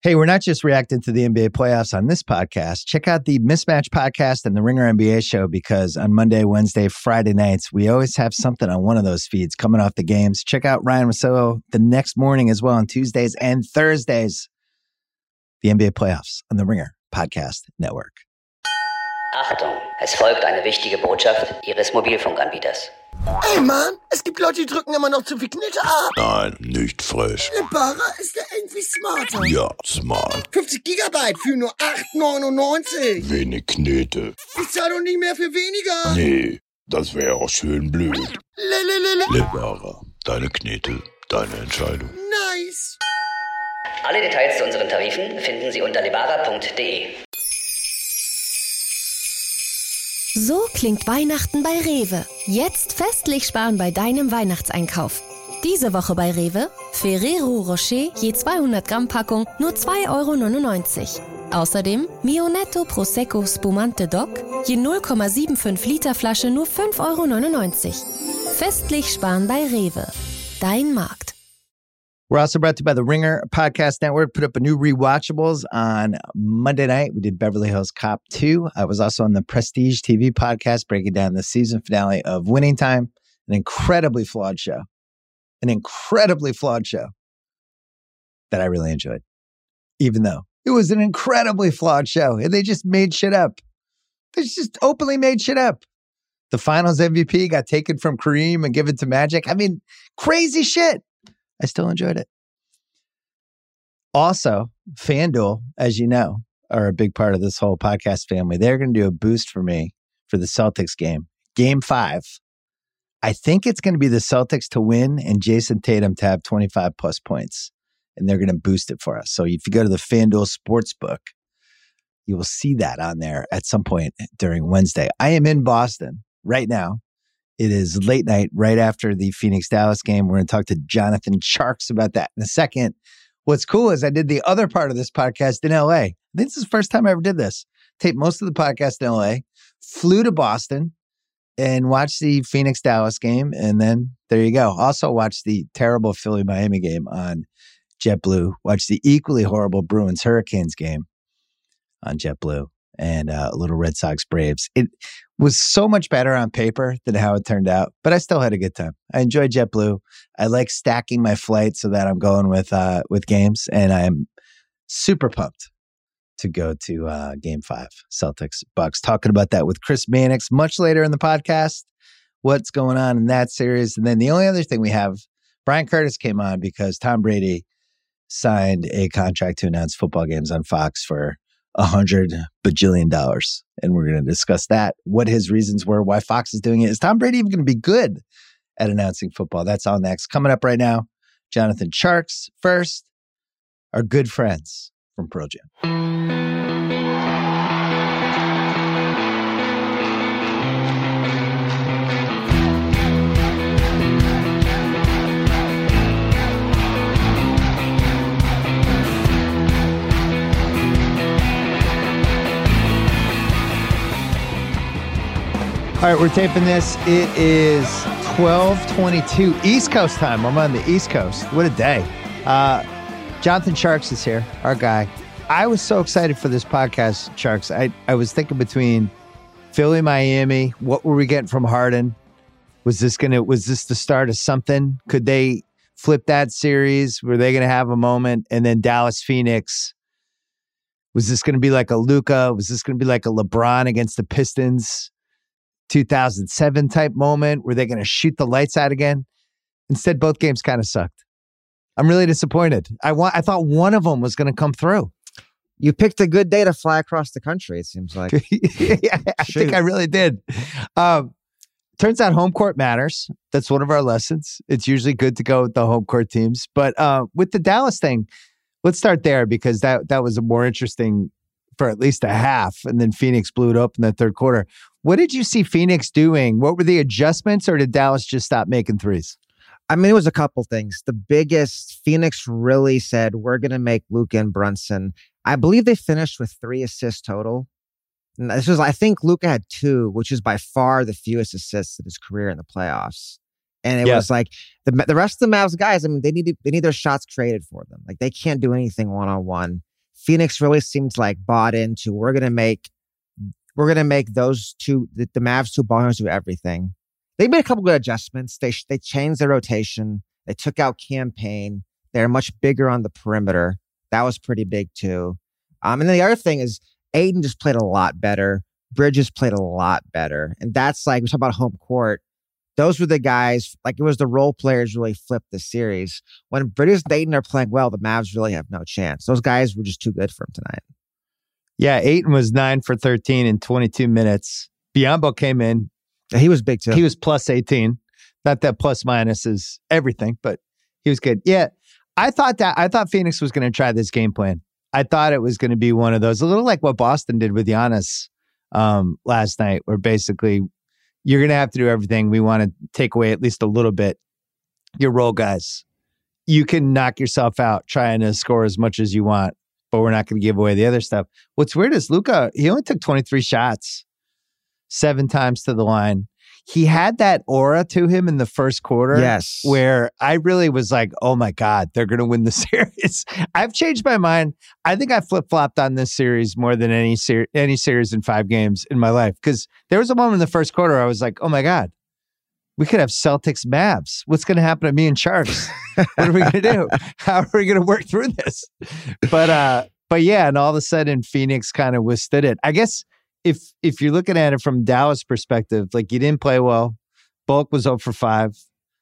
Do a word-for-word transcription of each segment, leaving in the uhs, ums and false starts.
Hey, we're not just reacting to the N B A playoffs on this podcast. Check out the Mismatch podcast and the Ringer N B A show, because on Monday, Wednesday, Friday nights, we always have something on one of those feeds coming off the games. Check out Ryan Russillo the next morning as well on Tuesdays and Thursdays. The N B A playoffs on the Ringer Podcast Network. Achtung, es folgt eine wichtige Botschaft Ihres Mobilfunkanbieters. Ey Mann, es gibt Leute, die drücken immer noch zu viel Knete ab. Nein, nicht frech. Lebara ist ja irgendwie smarter. Ja, smart. fünfzig Gigabyte für nur acht neunundneunzig. Wenig Knete. Ich zahle doch nicht mehr für weniger. Nee, das wäre auch schön blöd. Lelelele. Lebara, deine Knete, deine Entscheidung. Nice. Alle Details zu unseren Tarifen finden Sie unter lebara punkt de. So klingt Weihnachten bei Rewe. Jetzt festlich sparen bei deinem Weihnachtseinkauf. Diese Woche bei Rewe: Ferrero Rocher je zweihundert Gramm Packung nur zwei Euro neunundneunzig. Außerdem Mio Netto Prosecco Spumante Doc je null Komma fünfundsiebzig Liter Flasche nur fünf Euro neunundneunzig. Festlich sparen bei Rewe. Dein Markt. We're also brought to you by the Ringer Podcast Network. Put up a new Rewatchables on Monday night. We did Beverly Hills Cop two. I was also on the Prestige T V podcast breaking down the season finale of Winning Time. An incredibly flawed show. An incredibly flawed show that I really enjoyed. Even though it was an incredibly flawed show. And they just made shit up. They just openly made shit up. The finals M V P got taken from Kareem and given to Magic. I mean, crazy shit. I still enjoyed it. Also, FanDuel, as you know, are a big part of this whole podcast family. They're going to do a boost for me for the Celtics game. Game five. I think it's going to be the Celtics to win and Jason Tatum to have twenty-five plus points. And they're going to boost it for us. So if you go to the FanDuel Sportsbook, you will see that on there at some point during Wednesday. I am in Boston right now. It is late night, right after the Phoenix-Dallas game. We're going to talk to Jonathan Tjarks about that in a second. What's cool is I did the other part of this podcast in L A. I think this is the first time I ever did this. Taped most of the podcast in L A, flew to Boston, and watched the Phoenix-Dallas game, and then there you go. Also watched the terrible Philly-Miami game on JetBlue. Watched the equally horrible Bruins-Hurricanes game on JetBlue. And uh, a little Red Sox Braves. It was so much better on paper than how it turned out, but I still had a good time. I enjoyed JetBlue. I like stacking my flights so that I'm going with uh, with games, and I'm super pumped to go to uh, Game Five, Celtics Bucks. Talking about that with Chris Mannix much later in the podcast. What's going on in that series? And then the only other thing we have, Brian Curtis came on because Tom Brady signed a contract to announce football games on Fox for a hundred bajillion dollars. And we're going to discuss that, what his reasons were, why Fox is doing it. Is Tom Brady even going to be good at announcing football? That's all next. Coming up right now, Jonathan Tjarks. First, our good friends from Pearl Jam. All right, we're taping this. It is twelve twenty-two East Coast time. I'm on the East Coast. What a day. Uh, Jonathan Tjarks is here, our guy. I was so excited for this podcast, Tjarks. I, I was thinking between Philly, Miami, what were we getting from Harden? Was this gonna was this the start of something? Could they flip that series? Were they gonna have a moment? And then Dallas, Phoenix. Was this gonna be like a Luka? Was this gonna be like a LeBron against the Pistons? two thousand seven type moment? Were they going to shoot the lights out again? Instead, both games kind of sucked. I'm really disappointed. I want. I thought one of them was going to come through. You picked a good day to fly across the country, it seems like. Yeah, I Shoot. think I really did. Um, turns out home court matters. That's one of our lessons. It's usually good to go with the home court teams. But uh, with the Dallas thing, let's start there because that, that was a more interesting for at least a half. And then Phoenix blew it up in the third quarter. What did you see Phoenix doing? What were the adjustments, or did Dallas just stop making threes? I mean, it was a couple things. The biggest, Phoenix really said, we're going to make Luka and Brunson. I believe they finished with three assists total. And this was, I think Luka had two, which is by far the fewest assists in his career in the playoffs. And it yeah. was like the the rest of the Mavs guys, I mean, they need to, they need their shots created for them. Like they can't do anything one-on-one. Phoenix really seemed like bought into we're gonna make we're gonna make those two the, the Mavs two ballers do everything. They made a couple good adjustments. They they changed their rotation. They took out Campaign. They're much bigger on the perimeter. That was pretty big too. Um, and then the other thing is Ayton just played a lot better. Bridges played a lot better. And that's like, we talk about home court. Those were the guys, like it was the role players really flipped the series. When Bridges and Ayton are playing well, the Mavs really have no chance. Those guys were just too good for him tonight. Yeah, Ayton was nine for thirteen in twenty-two minutes. Biyombo came in. Yeah, he was big too. He was plus eighteen. Not that plus minus is everything, but he was good. Yeah, I thought that, I thought Phoenix was going to try this game plan. I thought it was going to be one of those, a little like what Boston did with Giannis um, last night, where basically you're going to have to do everything. We want to take away at least a little bit your role guys. You can knock yourself out trying to score as much as you want, but we're not going to give away the other stuff. What's weird is Luka, he only took twenty-three shots, seven times to the line. He had that aura to him in the first quarter. Yes. Where I really was like, oh my God, they're going to win the series. I've changed my mind. I think I flip-flopped on this series more than any, ser- any series in five games in my life. Because there was a moment in the first quarter I was like, oh my God, we could have Celtics Mavs. What's going to happen to me and Sharks? What are we going to do? How are we going to work through this? But, uh, but yeah, and all of a sudden Phoenix kind of withstood it. I guess If if you're looking at it from Dallas perspective, like you didn't play well. Bulk was zero for five.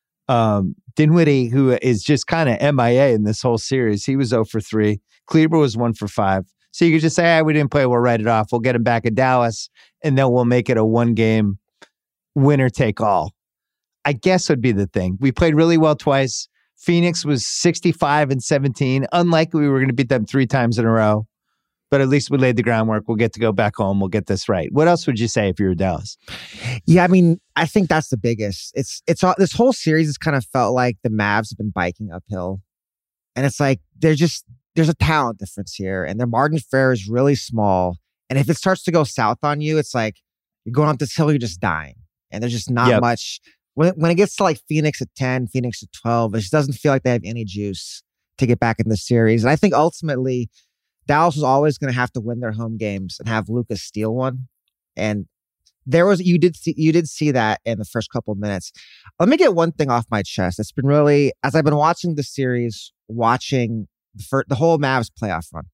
Um, Dinwiddie, who is just kind of M I A in this whole series, he was zero for three. Kleber was one for five. So you could just say, ah, we didn't play, we'll write it off. We'll get him back at Dallas, and then we'll make it a one-game winner take all. I guess would be the thing. We played really well twice. Phoenix was sixty-five and seventeen. Unlikely we were going to beat them three times in a row. But at least we laid the groundwork. We'll get to go back home. We'll get this right. What else would you say if you were Dallas? Yeah, I mean, I think that's the biggest. It's it's all, this whole series has kind of felt like the Mavs have been biking uphill, and it's like they're just there's a talent difference here, and their margin for error is really small. And if it starts to go south on you, it's like you're going up this hill, you're just dying, and there's just not yep. much. When when it gets to like Phoenix at ten, Phoenix at twelve, it just doesn't feel like they have any juice to get back in the series. And I think ultimately, Dallas was always going to have to win their home games and have Luka steal one. And there was, you did see, you did see that in the first couple of minutes. Let me get one thing off my chest. It's been really, as I've been watching the series, watching the, fir- the whole Mavs playoff run,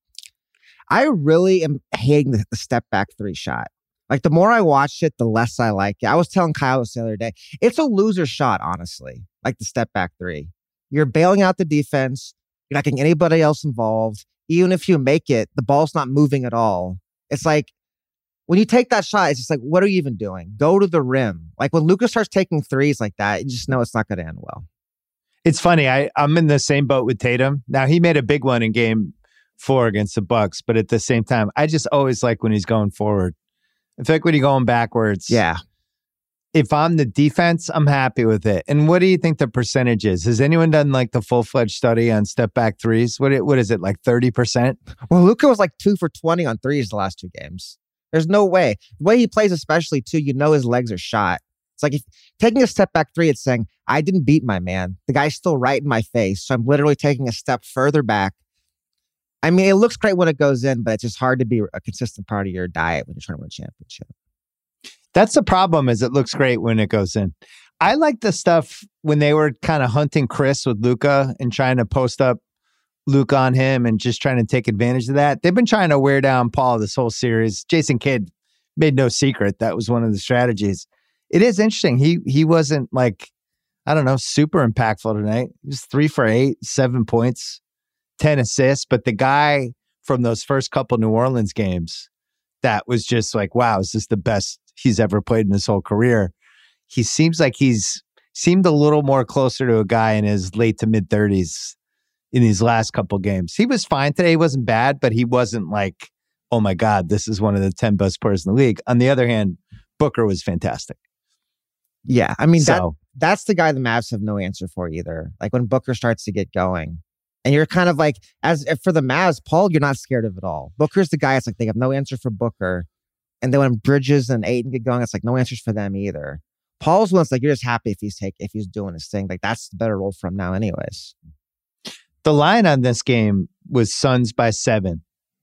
I really am hating the, the step back three shot. Like the more I watch it, the less I like it. I was telling Kyle this the other day, it's a loser shot, honestly, like the step back three. You're bailing out the defense. You're not getting anybody else involved. Even if you make it, the ball's not moving at all. It's like, when you take that shot, it's just like, what are you even doing? Go to the rim. Like when Luka starts taking threes like that, you just know it's not going to end well. It's funny. I, I'm in the same boat with Tatum. Now, he made a big one in game four against the Bucks, but at the same time, I just always like when he's going forward. I feel like when you're going backwards, yeah. If I'm the defense, I'm happy with it. And what do you think the percentage is? Has anyone done like the full-fledged study on step back threes? What what is it, like thirty percent? Well, Luka was like two for twenty on threes the last two games. There's no way. The way he plays, especially too, you know his legs are shot. It's like if taking a step back three, it's saying, I didn't beat my man. The guy's still right in my face. So I'm literally taking a step further back. I mean, it looks great when it goes in, but it's just hard to be a consistent part of your diet when you're trying to win a championship. That's the problem, is it looks great when it goes in. I like the stuff when they were kind of hunting Chris with Luka and trying to post up Luka on him and just trying to take advantage of that. They've been trying to wear down Paul this whole series. Jason Kidd made no secret that was one of the strategies. It is interesting. He he wasn't like, I don't know, super impactful tonight. He was three for eight, seven points, ten assists. But the guy from those first couple New Orleans games, that was just like, wow, is this the best he's ever played in his whole career? He seems like he's seemed a little more closer to a guy in his late to mid thirties in these last couple games. He was fine today. He wasn't bad, but he wasn't like, oh my God, this is one of the ten best players in the league. On the other hand, Booker was fantastic. Yeah, I mean, so, that that's the guy the Mavs have no answer for either. Like when Booker starts to get going. And you're kind of like, as for the Mavs, Paul, you're not scared of it all. Booker's the guy. It's like they have no answer for Booker. And then when Bridges and Ayton get going, it's like no answers for them either. Paul's one's like, you're just happy if he's take if he's doing his thing. Like that's the better role for him now anyways. The line on this game was Suns by seven.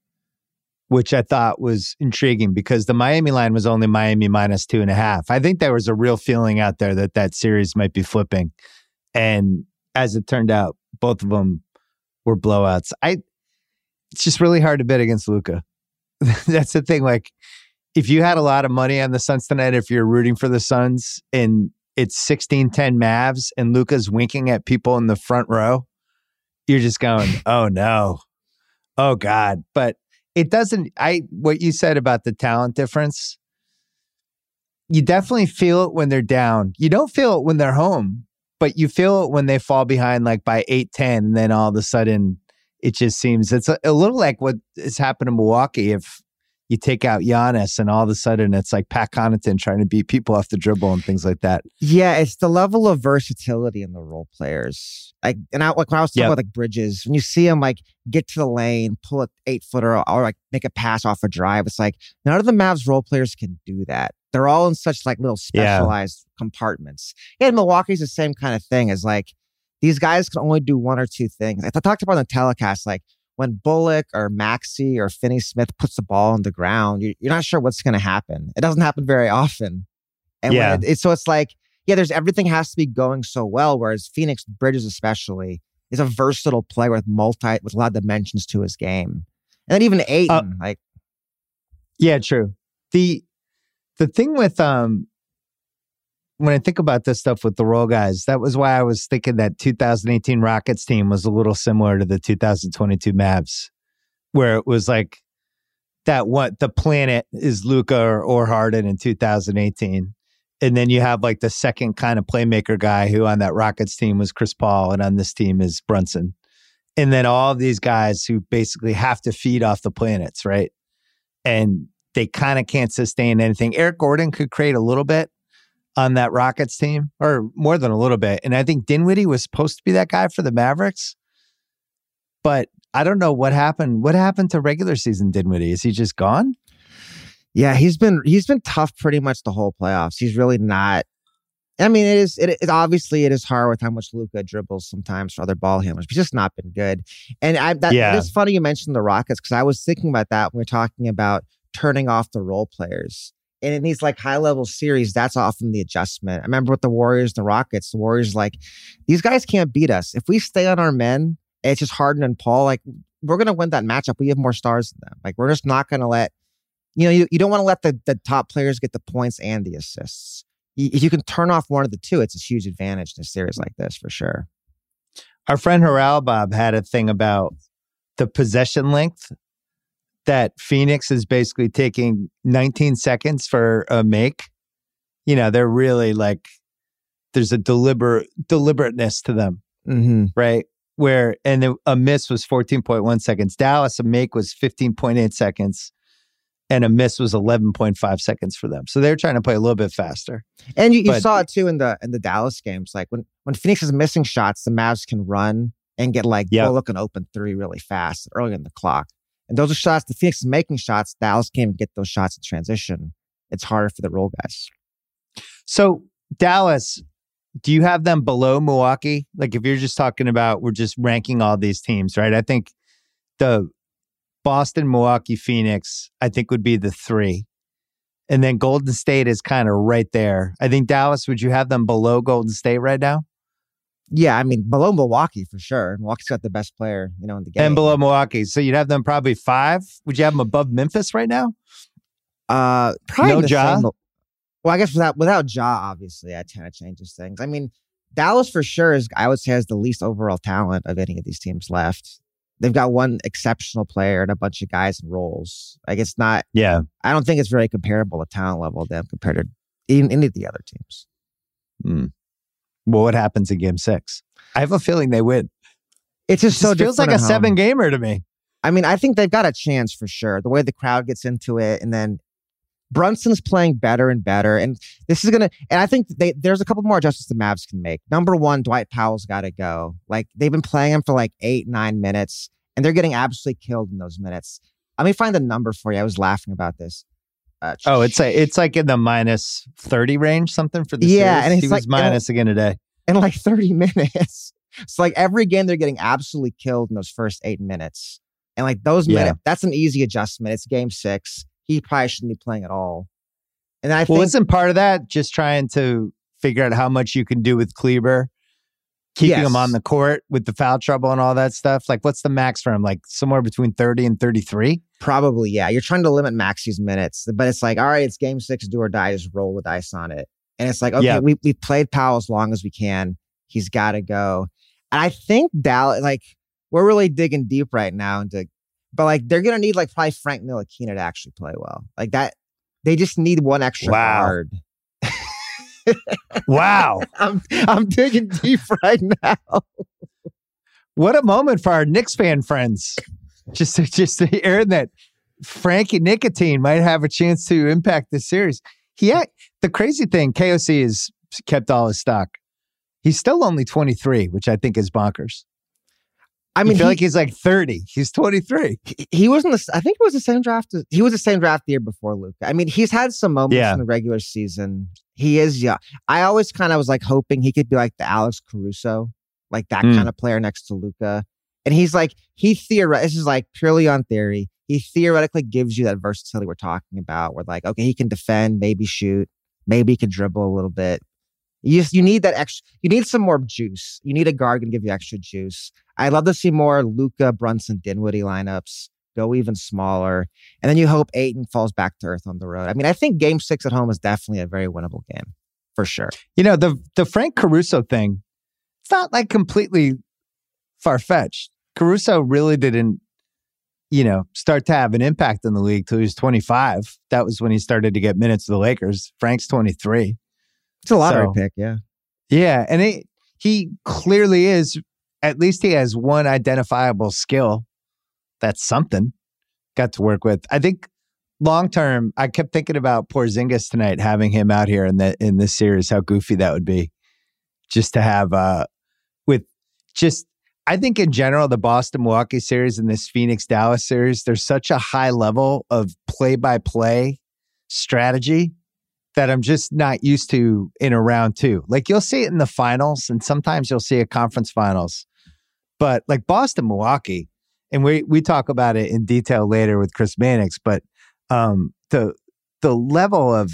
which I thought was intriguing because the Miami line was only Miami minus two and a half. I think there was a real feeling out there that that series might be flipping. And as it turned out, both of them were blowouts. I, it's just really hard to bet against Luka. That's the thing. Like, if you had a lot of money on the Suns tonight, if you're rooting for the Suns and it's sixteen ten Mavs and Luka's winking at people in the front row, you're just going, oh no, oh God. But it doesn't, I, what you said about the talent difference, you definitely feel it when they're down. You don't feel it when they're home, but you feel it when they fall behind like by eight ten, and then all of a sudden it just seems, it's a, a little like what has happened in Milwaukee. If you take out Giannis and all of a sudden it's like Pat Connaughton trying to beat people off the dribble and things like that. Yeah, it's the level of versatility in the role players. Like, and I, like when I was talking yep. about like Bridges, when you see him like get to the lane, pull an eight footer, or, or like make a pass off a drive, it's like none of the Mavs role players can do that. They're all in such like little specialized yeah. compartments. And Milwaukee's the same kind of thing as like these guys can only do one or two things. I talked about on the telecast, like when Bullock or Maxey or Finney Smith puts the ball on the ground, you're, you're not sure what's going to happen. It doesn't happen very often. And yeah. when it, it, so it's like, yeah, there's everything has to be going so well. Whereas Phoenix, Bridges especially, is a versatile player with multi, with a lot of dimensions to his game. And then even Ayton, uh, like. Yeah, true. The, the thing with, um, when I think about this stuff with the role guys, that was why I was thinking that two thousand eighteen Rockets team was a little similar to the two thousand twenty-two Mavs, where it was like that what the planet is Luka or, or Harden in two thousand eighteen. And then you have like the second kind of playmaker guy who on that Rockets team was Chris Paul, and on this team is Brunson. And then all of these guys who basically have to feed off the planets, right? And they kind of can't sustain anything. Eric Gordon could create a little bit on that Rockets team, or more than a little bit. And I think Dinwiddie was supposed to be that guy for the Mavericks. But I don't know what happened. What happened to regular season Dinwiddie? Is he just gone? Yeah, he's been he's been tough pretty much the whole playoffs. He's really not. I mean, it is it, it obviously it is hard with how much Luka dribbles sometimes for other ball handlers, but he's just not been good. And I that yeah. it's funny you mentioned the Rockets, because I was thinking about that when we we're talking about turning off the role players. And in these like high level series, that's often the adjustment. I remember with the Warriors, the Rockets, the Warriors, like, these guys can't beat us. If we stay on our men, it's just Harden and Paul, like, we're going to win that matchup. We have more stars than them. Like, we're just not going to let, you know, you, you don't want to let the, the top players get the points and the assists. You, if you can turn off one of the two, it's a huge advantage in a series like this for sure. Our friend Haral Bob had a thing about the possession length, that Phoenix is basically taking nineteen seconds for a make. You know, they're really like, there's a deliberate deliberateness to them, mm-hmm. right? Where, and the, a miss was fourteen point one seconds. Dallas, a make was fifteen point eight seconds, and a miss was eleven point five seconds for them. So they're trying to play a little bit faster. And you, you but, saw it too in the in the Dallas games. Like when, when Phoenix is missing shots, the Mavs can run and get like yep. Bullock an open three really fast early in the clock. And those are shots, the Phoenix is making shots. Dallas can't even get those shots in transition. It's harder for the role guys. So Dallas, do you have them below Milwaukee? Like if you're just talking about, we're just ranking all these teams, right? I think the Boston, Milwaukee, Phoenix, I think would be the three. And then Golden State is kind of right there. I think Dallas, would you have them below Golden State right now? Yeah, I mean, below Milwaukee for sure. Milwaukee's got the best player, you know, in the game. And below Milwaukee. So you'd have them probably five. Would you have them above Memphis right now? Uh, probably no the Ja? same. Well, I guess without without Ja, obviously, that kind of changes things. I mean, Dallas for sure is, I would say, has the least overall talent of any of these teams left. They've got one exceptional player and a bunch of guys in roles. Like it's not. Yeah, I don't think it's very comparable at talent level to them compared to even any of the other teams. Hmm. Well, what happens in game six? I have a feeling they win. It's just it so feels like a seven gamer to me. I mean, I think they've got a chance for sure. The way the crowd gets into it, and then Brunson's playing better and better. And this is going to, and I think they, there's a couple more adjustments the Mavs can make. Number one, Dwight Powell's got to go. Like they've been playing him for like eight, nine minutes, and they're getting absolutely killed in those minutes. Let me find the number for you. I was laughing about this. Uh, oh, it's a, it's like in the minus thirty range, something for the yeah, series. and it's he like, was minus again today. In like thirty minutes. It's like every game they're getting absolutely killed in those first eight minutes. And like those Yeah. minutes, that's an easy adjustment. It's game six. He probably shouldn't be playing at all. And I Well, think isn't part of that just trying to figure out how much you can do with Kleber, keeping Yes. him on the court with the foul trouble and all that stuff? Like, what's the max for him? Like somewhere between thirty and thirty-three? probably, yeah. You're trying to limit Maxi's minutes, but it's like, all right, it's game six, do or die. Just roll the dice on it. And it's like, okay, Yeah. we we've played Powell as long as we can. He's got to go. And I think Dallas, like, we're really digging deep right now into, but like, they're gonna need like probably Frank Ntilikina to actually play well. Like that, they just need one extra Wow. guard. Wow. I'm I'm digging deep right now. What a moment for our Knicks fan friends. Just, just to hear that Frankie Nicotine might have a chance to impact this series. He had, the crazy thing, K O C has kept all his stock. He's still only twenty-three, which I think is bonkers. I I mean, feel he, like he's like thirty. He's twenty-three. he, he wasn't. The, I think it was the same draft. as- He was the same draft the year before Luka. I mean, he's had some moments Yeah. in the regular season. He is young. I always kind of was like hoping he could be like the Alex Caruso, like that Mm. kind of player next to Luka. And he's like, he theoretically, this is like purely on theory. He theoretically gives you that versatility we're talking about, where like, okay, he can defend, maybe shoot, maybe he can dribble a little bit. You just, you need that extra, you need some more juice. You need a guard to give you extra juice. I'd love to see more Luka, Brunson, Dinwiddie lineups, go even smaller. And then you hope Ayton falls back to earth on the road. I mean, I think game six at home is definitely a very winnable game for sure. You know, the the Frank Caruso thing, it's not like completely far-fetched. Caruso really didn't, you know, start to have an impact in the league till he was twenty-five. That was when he started to get minutes to the Lakers. Frank's twenty-three. It's a lottery So- pick, yeah. Yeah, and he, he clearly is, at least he has one identifiable skill. That's something. Got to work with. I think long term, I kept thinking about Porzingis tonight, having him out here in the in this series, how goofy that would be. Just to have uh with just I think in general, the Boston Milwaukee series and this Phoenix Dallas series, there's such a high level of play by play strategy that I'm just not used to in a round two. Like you'll see it in the finals, and sometimes you'll see a conference finals. But like Boston, Milwaukee, and we we talk about it in detail later with Chris Mannix, but um, the the level of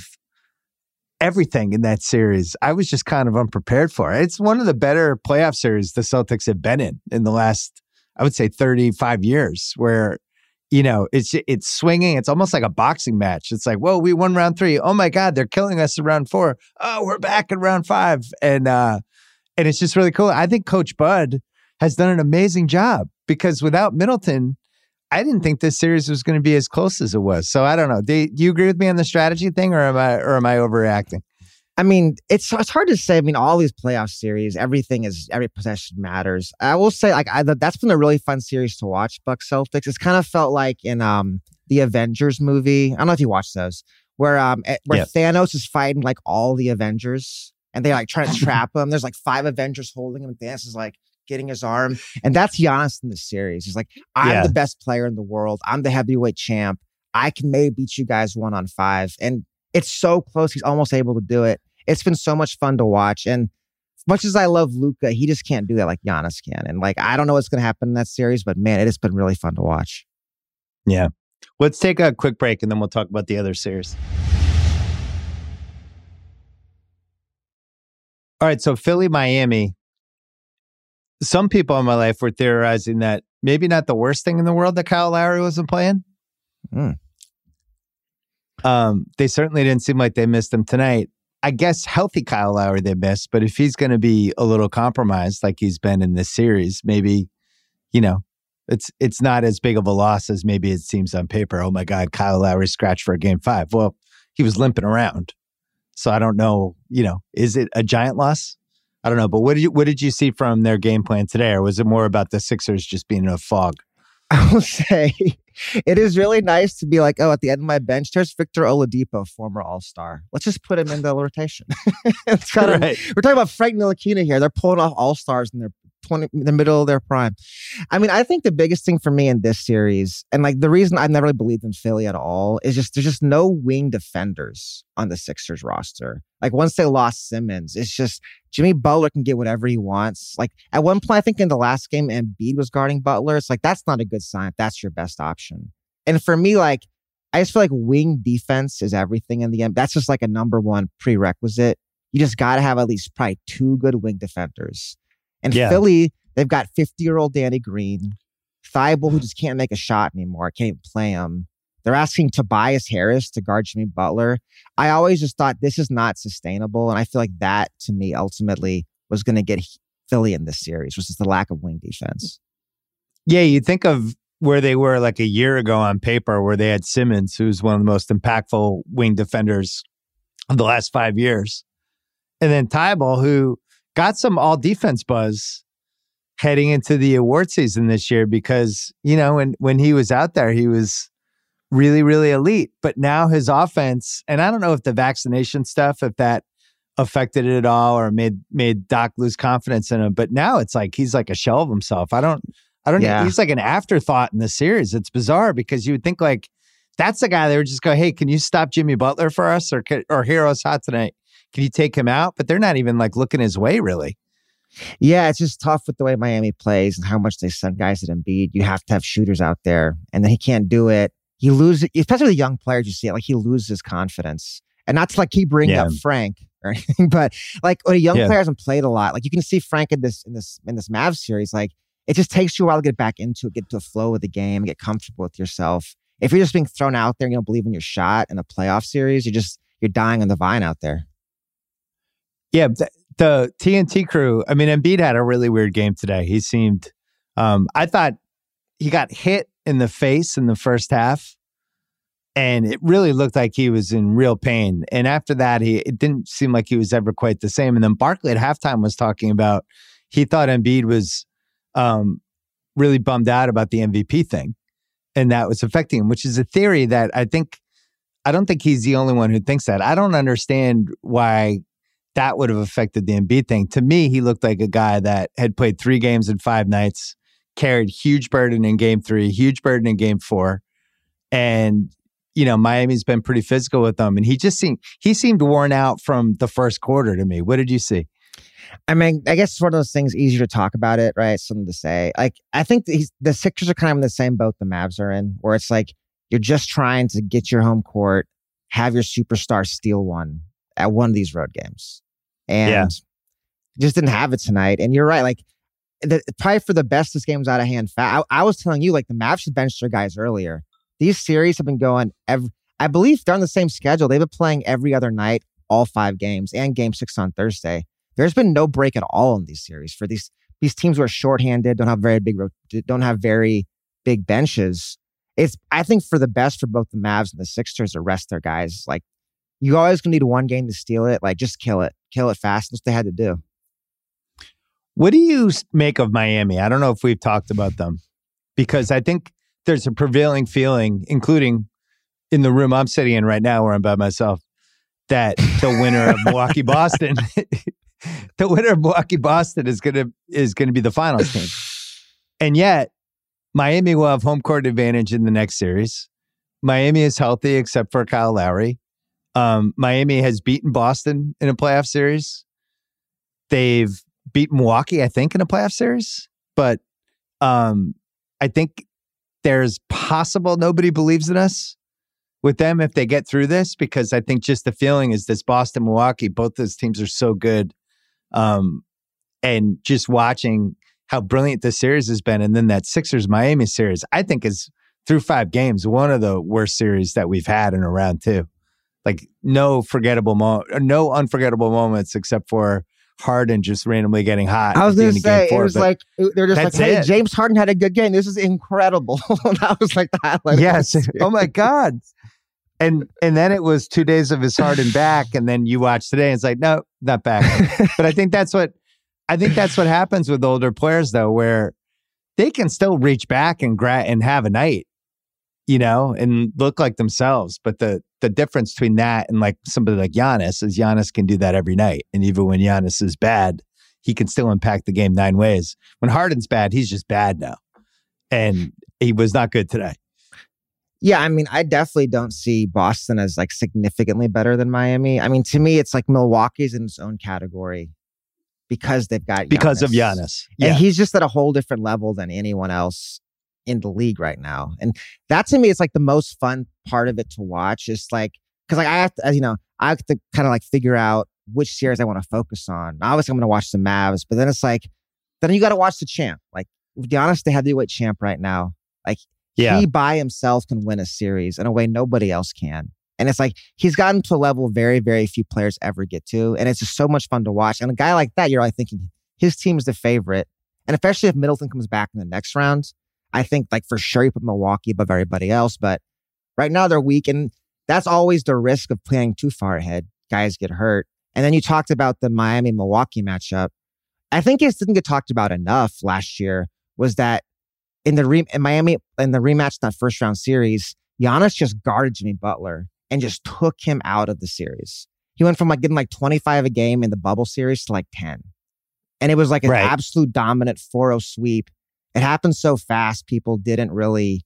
everything in that series, I was just kind of unprepared for. It's one of the better playoff series the Celtics have been in in the last, I would say, thirty-five years, where you know, it's it's swinging. It's almost like a boxing match. It's like, whoa, we won round three. Oh my God, they're killing us in round four. Oh, we're back in round five. And uh, and it's just really cool. I think Coach Bud has done an amazing job because without Middleton, I didn't think this series was going to be as close as it was. So I don't know. Do, do you agree with me on the strategy thing, or am I or am I overreacting? I mean, it's it's hard to say. I mean, all these playoff series, everything is every possession matters. I will say, like, I, that's been a really fun series to watch. Bucks Celtics. It's kind of felt like in um the Avengers movie. I don't know if you watched those, where um eh, where Yeah. Thanos is fighting like all the Avengers, and they like try to trap him. There's like five Avengers holding him, and Thanos is like getting his arm, and that's Giannis in the series. He's like, I'm Yeah. the best player in the world. I'm the heavyweight champ. I can maybe beat you guys one on five, and it's so close. He's almost able to do it. It's been so much fun to watch. And as much as I love Luka, he just can't do that like Giannis can. And like, I don't know what's going to happen in that series, but man, it has been really fun to watch. Yeah. Let's take a quick break and then we'll talk about the other series. All right. So Philly, Miami. Some people in my life were theorizing that maybe not the worst thing in the world that Kyle Lowry wasn't playing. Mm. Um, they certainly didn't seem like they missed him tonight. I guess healthy Kyle Lowry they missed, but if he's going to be a little compromised like he's been in this series, maybe, you know, it's it's not as big of a loss as maybe it seems on paper. Oh my God, Kyle Lowry scratched for a game five. Well, he was limping around. So I don't know, you know, is it a giant loss? I don't know. But what did you what did you see from their game plan today? Or was it more about the Sixers just being in a fog? I will say it is really nice to be like, oh, at the end of my bench, there's Victor Oladipo, former All-Star. Let's just put him in the rotation. It's kind of, Right. we're talking about Frank Ntilikina here. They're pulling off All-Stars in their twenty, the middle of their prime. I mean, I think the biggest thing for me in this series, and like the reason I've never really believed in Philly at all, is just there's just no wing defenders on the Sixers roster. Like once they lost Simmons, it's just Jimmy Butler can get whatever he wants. Like at one point, I think in the last game, Embiid was guarding Butler. It's like, that's not a good sign if that's your best option. And for me, like, I just feel like wing defense is everything in the end. That's just like a number one prerequisite. You just got to have at least probably two good wing defenders. And yeah. Philly, they've got fifty-year-old Danny Green, Thibault, who just can't make a shot anymore, can't even play him. They're asking Tobias Harris to guard Jimmy Butler. I always just thought this is not sustainable. And I feel like that, to me, ultimately was going to get Philly in this series, which is the lack of wing defense. Yeah, you think of where they were like a year ago on paper, where they had Simmons, who's one of the most impactful wing defenders of the last five years. And then Thibault, who got some all-defense buzz heading into the award season this year because, you know, when, when he was out there, he was really, really elite. But now his offense, and I don't know if the vaccination stuff, if that affected it at all or made made Doc lose confidence in him. But now it's like he's like a shell of himself. I don't, I don't yeah. know. He's like an afterthought in the series. It's bizarre because you would think like that's the guy that would just go, hey, can you stop Jimmy Butler for us or or Hero's hot tonight? Can you take him out? But they're not even like looking his way, really. Yeah, it's just tough with the way Miami plays and how much they send guys at Embiid. You have to have shooters out there, and then he can't do it. He loses, especially with the young players. You see it, like he loses confidence, and not to like keep bringing yeah. up Frank or anything, but like when a young yeah. player hasn't played a lot, like you can see Frank in this in this in this Mavs series. Like it just takes you a while to get back into it, get to a flow of the game, get comfortable with yourself. If you're just being thrown out there and you don't believe in your shot in a playoff series, you just you're dying on the vine out there. Yeah, the, the T N T crew, I mean, Embiid had a really weird game today. He seemed, um, I thought he got hit in the face in the first half, and it really looked like he was in real pain. And after that, he it didn't seem like he was ever quite the same. And then Barkley at halftime was talking about, he thought Embiid was um, really bummed out about the M V P thing, and that was affecting him, which is a theory that I think, I don't think he's the only one who thinks that. I don't understand why that would have affected the Embiid thing. To me, he looked like a guy that had played three games in five nights, carried huge burden in game three, huge burden in game four. And, you know, Miami's been pretty physical with them. And he just seemed, he seemed worn out from the first quarter to me. What did you see? I mean, I guess it's one of those things easier to talk about it, right? Something to say. Like, I think he's, the Sixers are kind of in the same boat the Mavs are in, where it's like, you're just trying to get your home court, have your superstar steal one at one of these road games. And yeah. just didn't have it tonight. And you're right. Like, the, probably for the best, this game was out of hand. I, I was telling you, like, the Mavs should bench their guys earlier. These series have been going every, I believe they're on the same schedule. They've been playing every other night, all five games, and game six on Thursday. There's been no break at all in these series for these these teams who are shorthanded, don't have very big, don't have very big benches. It's, I think, for the best for both the Mavs and the Sixers to rest their guys. Like, you always gonna need one game to steal it. Like, just kill it, kill it fast. That's what they had to do. What do you make of Miami? I don't know if we've talked about them, because I think there's a prevailing feeling, including in the room I'm sitting in right now where I'm by myself, that the winner of Milwaukee Boston, the winner of Milwaukee Boston is gonna is gonna be the finals team. And yet, Miami will have home court advantage in the next series. Miami is healthy except for Kyle Lowry. Um, Miami has beaten Boston in a playoff series. They've beat Milwaukee, I think, in a playoff series. But um, I think there's possible nobody believes in us with them if they get through this, because I think just the feeling is this Boston, Milwaukee, both those teams are so good. Um, and just watching how brilliant this series has been. And then that Sixers Miami series, I think is through five games, one of the worst series that we've had in a round two. Like no forgettable mo- no unforgettable moments except for Harden just randomly getting hot. I was going to say, four, it was like, they're just like, hey, it. James Harden had a good game. This is incredible. That was like the highlight. Yes. Oh my God. And and then it was two days of his Harden back. And then you watch today and it's like, no, not back. But I think that's what, I think that's what happens with older players though, where they can still reach back and gra- and have a night, you know, and look like themselves. But the the difference between that and like somebody like Giannis is Giannis can do that every night. And even when Giannis is bad, he can still impact the game nine ways. When Harden's bad, he's just bad now. And he was not good today. Yeah, I mean, I definitely don't see Boston as like significantly better than Miami. I mean, to me, it's like Milwaukee's in its own category because they've got Giannis. Because of Giannis. Yeah. Yeah. And he's just at a whole different level than anyone else in the league right now. And that to me is like the most fun part of it to watch. Is like, because like I have to, as you know, I have to kind of like figure out which series I want to focus on. Obviously, I'm going to watch the Mavs, but then it's like, then you got to watch the champ. Like, with Giannis, the heavyweight champ right now. Like, yeah. He by himself can win a series in a way nobody else can. And it's like, he's gotten to a level very, very few players ever get to. And it's just so much fun to watch. And a guy like that, you're like thinking his team is the favorite. And especially if Middleton comes back in the next round, I think like for sure you put Milwaukee above everybody else. But right now they're weak. And that's always the risk of playing too far ahead. Guys get hurt. And then you talked about the Miami-Milwaukee matchup. I think it didn't get talked about enough last year was that in the re- in Miami, in the rematch in that first round series, Giannis just guarded Jimmy Butler and just took him out of the series. He went from like getting like twenty-five a game in the bubble series to like ten. And it was like an right. absolute dominant four oh sweep. It happened so fast, people didn't really,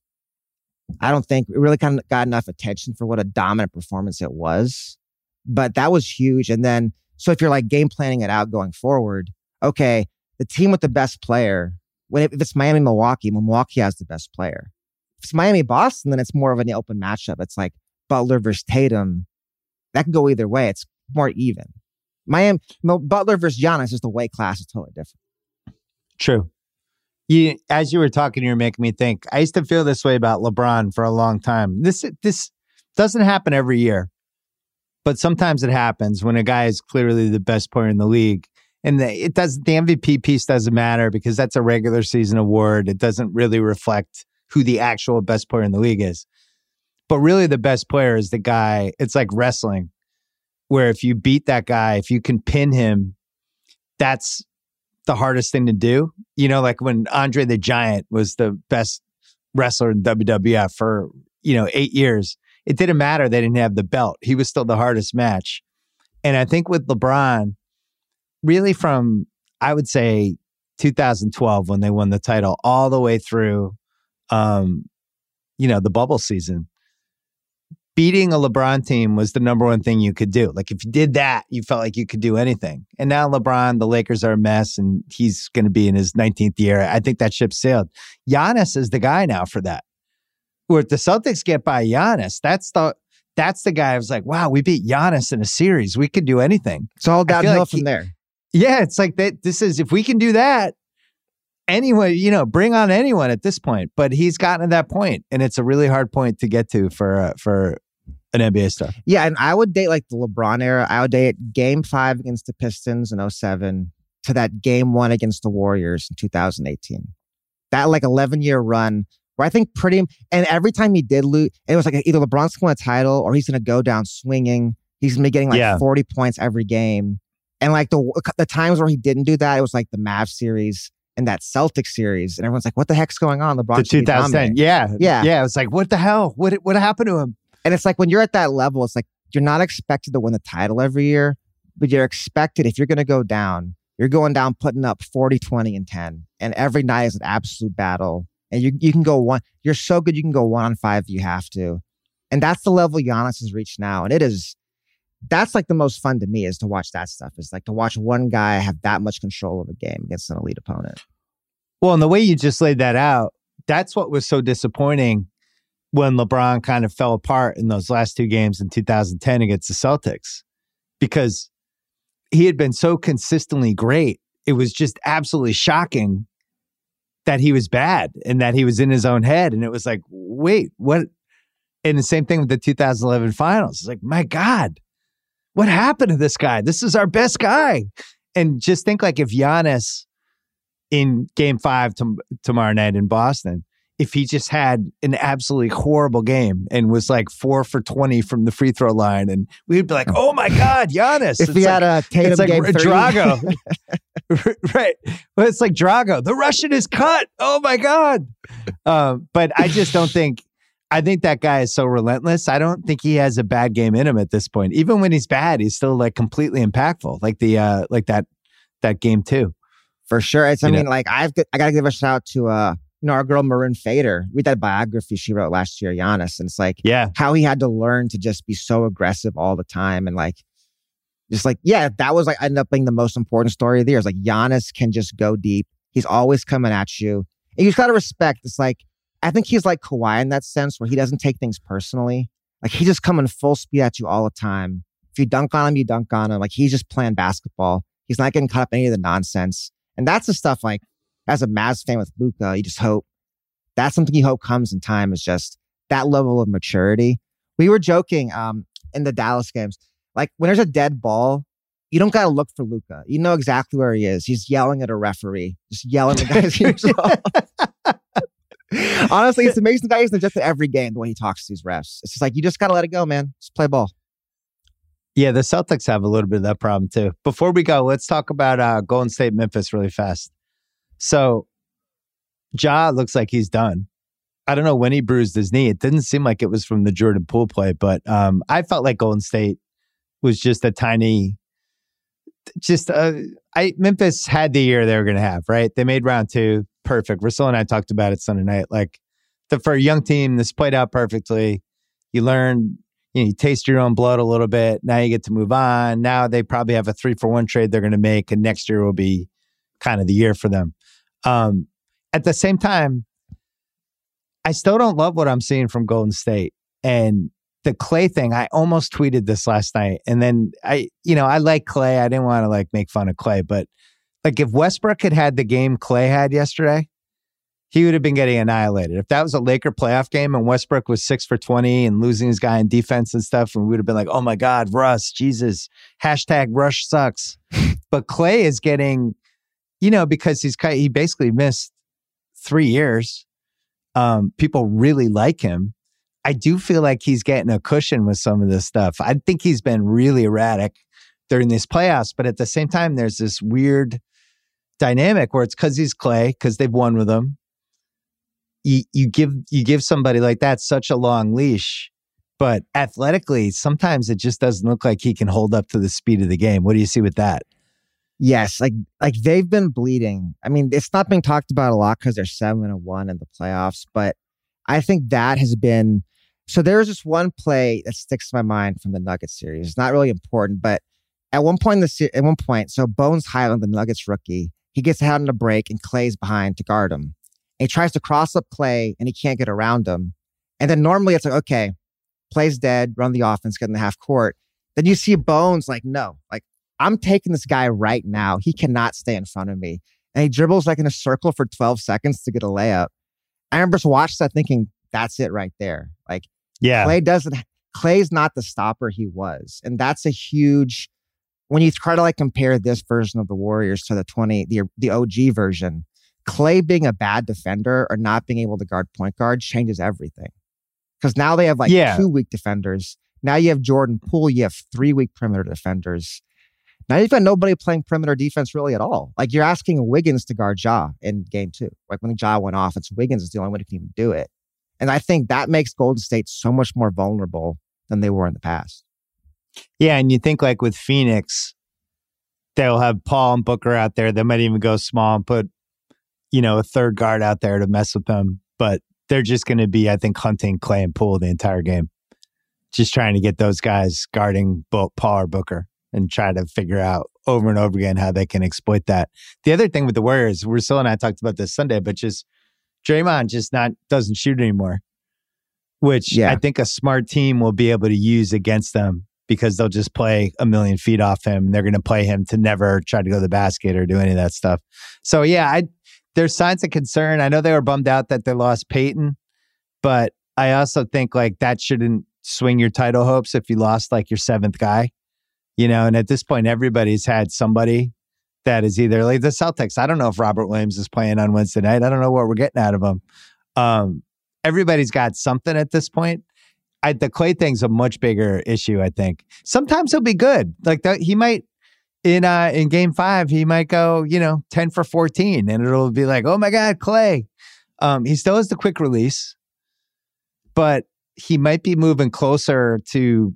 I don't think it really kind of got enough attention for what a dominant performance it was. But that was huge. And then, so if you're like game planning it out going forward, okay, the team with the best player, when it, if it's Miami, Milwaukee, Milwaukee has the best player. If it's Miami, Boston, then it's more of an open matchup. It's like Butler versus Tatum. That can go either way. It's more even. Miami, Butler versus Giannis is the weight class is totally different. True. You, as you were talking, you were making me think. I used to feel this way about LeBron for a long time. This this doesn't happen every year, but sometimes it happens when a guy is clearly the best player in the league. And the, it does the M V P piece doesn't matter because that's a regular season award. It doesn't really reflect who the actual best player in the league is. But really, the best player is the guy. It's like wrestling, where if you beat that guy, if you can pin him, that's the hardest thing to do. You know, like when Andre the Giant was the best wrestler in W W F for, you know, eight years. It didn't matter. They didn't have the belt. He was still the hardest match. And I think with LeBron, really from, I would say, two thousand twelve when they won the title all the way through, um, you know, the bubble season, beating a LeBron team was the number one thing you could do. Like if you did that, you felt like you could do anything. And now LeBron, the Lakers are a mess and he's going to be in his nineteenth year. I think that ship sailed. Giannis is the guy now for that. Where if the Celtics get by Giannis, that's the that's the guy who's like, wow, we beat Giannis in a series. We could do anything. It's all downhill like from he, there. Yeah, it's like that. This is, if we can do that, anyone, you know, bring on anyone at this point. But he's gotten to that point, and it's a really hard point to get to for uh, for an N B A star. Yeah, and I would date like the LeBron era. I would date game five against the Pistons in oh seven to that game one against the Warriors in two thousand eighteen. That like eleven year run where I think pretty, and every time he did lose, it was like either LeBron's going to win a title or he's going to go down swinging. He's going to be getting like yeah. forty points every game. And like the the times where he didn't do that, it was like the Mavs series and that Celtics series. And everyone's like, what the heck's going on? LeBron. The two thousand ten. Yeah. Yeah. Yeah. It's like, what the hell? What, what happened to him? And it's like when you're at that level, it's like you're not expected to win the title every year, but you're expected, if you're going to go down, you're going down putting up forty, twenty, and ten. And every night is an absolute battle. And you you can go one, you're so good you can go one on five if you have to. And that's the level Giannis has reached now. And it is, that's like the most fun to me is to watch that stuff. Is like to watch one guy have that much control of a game against an elite opponent. Well, and the way you just laid that out, that's what was so disappointing when LeBron kind of fell apart in those last two games in two thousand ten against the Celtics, because he had been so consistently great. It was just absolutely shocking that he was bad and that he was in his own head. And it was like, wait, what? And the same thing with the two thousand eleven finals. It's like, my God, what happened to this guy? This is our best guy. And just think like if Giannis in game five to, tomorrow night in Boston, if he just had an absolutely horrible game and was like four for twenty from the free throw line, and we'd be like, oh my God, Giannis. If it's he like, had a Tatum it's like game three. Drago. Right. Well, it's like Drago. The Russian is cut. Oh my God. Um, but I just don't think, I think that guy is so relentless. I don't think he has a bad game in him at this point. Even when he's bad, he's still like completely impactful. Like the, uh, like that, that game too. For sure. It's, I You mean, know? like, I've, I got to give a shout out to, uh, you know, our girl Maroon Fader. Read that biography she wrote last year, Giannis. And it's like, Yeah. how he had to learn to just be so aggressive all the time. And like, just like, yeah, that was like, ended up being the most important story of the year. It's like, Giannis can just go deep. He's always coming at you. And you just got to respect. It's like, I think he's like Kawhi in that sense where he doesn't take things personally. Like, he just coming full speed at you all the time. If you dunk on him, you dunk on him. Like, he's just playing basketball. He's not getting caught up in any of the nonsense. And that's the stuff, like, as a Mavs fan with Luka, you just hope that's something you hope comes in time, is just that level of maturity. We were joking um, in the Dallas games, like, when there's a dead ball, you don't got to look for Luka. You know exactly where he is. He's yelling at a referee, just yelling at guys. Honestly, it's amazing that he's just at every game, the way he talks to these refs. It's just like, you just got to let it go, man. Just play ball. Yeah, the Celtics have a little bit of that problem too. Before we go, let's talk about uh, Golden State Memphis really fast. So, Ja looks like he's done. I don't know when he bruised his knee. It didn't seem like it was from the Jordan Poole play, but um, I felt like Golden State was just a tiny, just uh, I Memphis had the year they were going to have, right? They made round two perfect. Russell and I talked about it Sunday night. Like, the, for a young team, this played out perfectly. You learn. You know, you taste your own blood a little bit. Now you get to move on. Now they probably have a three for one trade they're going to make, and next year will be kind of the year for them. Um, at the same time, I still don't love what I'm seeing from Golden State. And the Klay thing, I almost tweeted this last night. And then I, you know, I like Klay. I didn't want to like make fun of Klay, but like, if Westbrook had had the game Klay had yesterday, he would have been getting annihilated. If that was a Laker playoff game and Westbrook was six for twenty and losing his guy in defense and stuff, and we would have been like, oh my God, Russ, Jesus, hashtag Rush sucks. But Klay is getting, you know, because he's he basically missed three years. Um, people really like him. I do feel like he's getting a cushion with some of this stuff. I think he's been really erratic during these playoffs, but at the same time, there's this weird dynamic where it's because he's Klay, because they've won with him. You, you give you give somebody like that such a long leash, but athletically, sometimes it just doesn't look like he can hold up to the speed of the game. What do you see with that? Yes, like like they've been bleeding. I mean, it's not being talked about a lot because they're seven and one in the playoffs, but I think that has been. So there was just one play that sticks to my mind from the Nuggets series. It's not really important, but at one point in the se- at one point, so Bones Highland, the Nuggets rookie, he gets out on a break and Klay's behind to guard him. And he tries to cross up Klay and he can't get around him. And then normally it's like, okay, Klay's dead, run the offense, get in the half court. Then you see Bones like, no, like, I'm taking this guy right now. He cannot stay in front of me. And he dribbles like in a circle for twelve seconds to get a layup. I remember just watching that thinking, that's it right there. Like, yeah, Klay doesn't, Klay's not the stopper he was. And that's a huge, when you try to like compare this version of the Warriors to the twenty, the, the O G version, Klay being a bad defender or not being able to guard point guard changes everything. Because now they have like yeah. two weak defenders. Now you have Jordan Poole. You have three weak perimeter defenders. Now you've got nobody playing perimeter defense really at all. Like, you're asking Wiggins to guard Ja in game two. Like, when Ja went off, it's Wiggins is the only one who can even do it. And I think that makes Golden State so much more vulnerable than they were in the past. Yeah, and you think like with Phoenix, they'll have Paul and Booker out there. They might even go small and put, you know, a third guard out there to mess with them. But they're just going to be, I think, hunting Klay and Poole the entire game. Just trying to get those guys guarding Paul or Booker and try to figure out over and over again how they can exploit that. The other thing with the Warriors, Russell and I talked about this Sunday, but just Draymond just not doesn't shoot anymore, which yeah. I think a smart team will be able to use against them because they'll just play a million feet off him. They're going to play him to never try to go to the basket or do any of that stuff. So yeah, I there's signs of concern. I know they were bummed out that they lost Peyton, but I also think like that shouldn't swing your title hopes if you lost like your seventh guy, you know, and at this point, everybody's had somebody that is either like the Celtics. I don't know if Robert Williams is playing on Wednesday night. I don't know what we're getting out of him. Um, everybody's got something at this point. I, the Klay thing's a much bigger issue, I think. Sometimes he'll be good. Like that, he might, in uh, in game five, he might go, you know, ten for fourteen, and it'll be like, oh my God, Klay. Um, he still has the quick release, but he might be moving closer to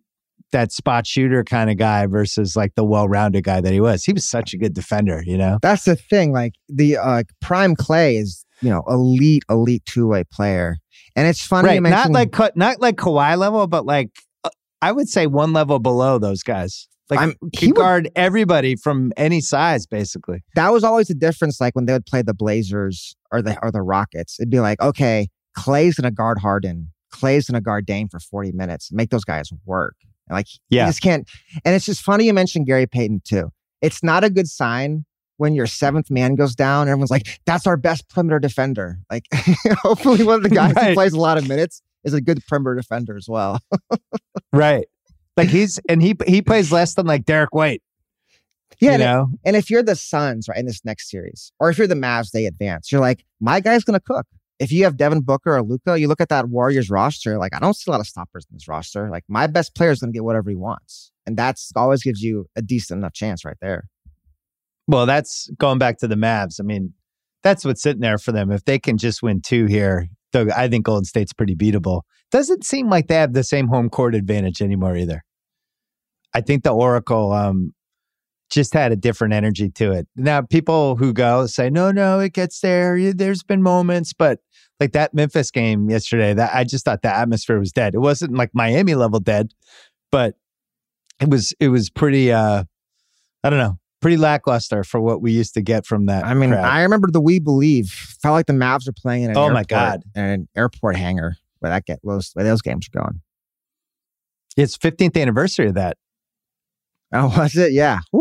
that spot shooter kind of guy versus like the well-rounded guy that he was. He was such a good defender, you know? That's the thing. Like the uh, prime Clay is, you know, elite, elite two-way player. And it's funny right. you mentioned... Not like, Ka- not like Kawhi level, but like, uh, I would say one level below those guys. Like, I'm, he he could would, guard everybody from any size, basically. That was always the difference. Like when they would play the Blazers or the or the Rockets, it'd be like, okay, Clay's going to guard Harden. Clay's going to guard Dame for forty minutes. Make those guys work. And like, yeah. you just can't. And it's just funny you mentioned Gary Payton too. It's not a good sign when your seventh man goes down and everyone's like, that's our best perimeter defender. Like, hopefully one of the guys right. who plays a lot of minutes is a good perimeter defender as well. Right. Like he's, and he he plays less than like Derek White. Yeah. You and, know? and if you're the Suns, right, in this next series, or if you're the Mavs, they advance. You're like, my guy's going to cook. If you have Devin Booker or Luka, you look at that Warriors roster, like, I don't see a lot of stoppers in this roster. Like, my best player is going to get whatever he wants. And that's always gives you a decent enough chance right there. Well, that's going back to the Mavs. I mean, that's what's sitting there for them. If they can just win two here, though, I think Golden State's pretty beatable. Doesn't seem like they have the same home court advantage anymore either. I think the Oracle um, just had a different energy to it. Now, people who go say, no, no, it gets there. There's been moments, but like that Memphis game yesterday, that I just thought the atmosphere was dead. It wasn't like Miami level dead, but it was it was pretty, uh, I don't know, pretty lackluster for what we used to get from that. I mean, crowd. I remember the We Believe. Felt like the Mavs were playing in an oh airport, my God. in an airport hangar where that get those where those games are going. It's fifteenth anniversary of that. Oh, was it? Yeah. Whew.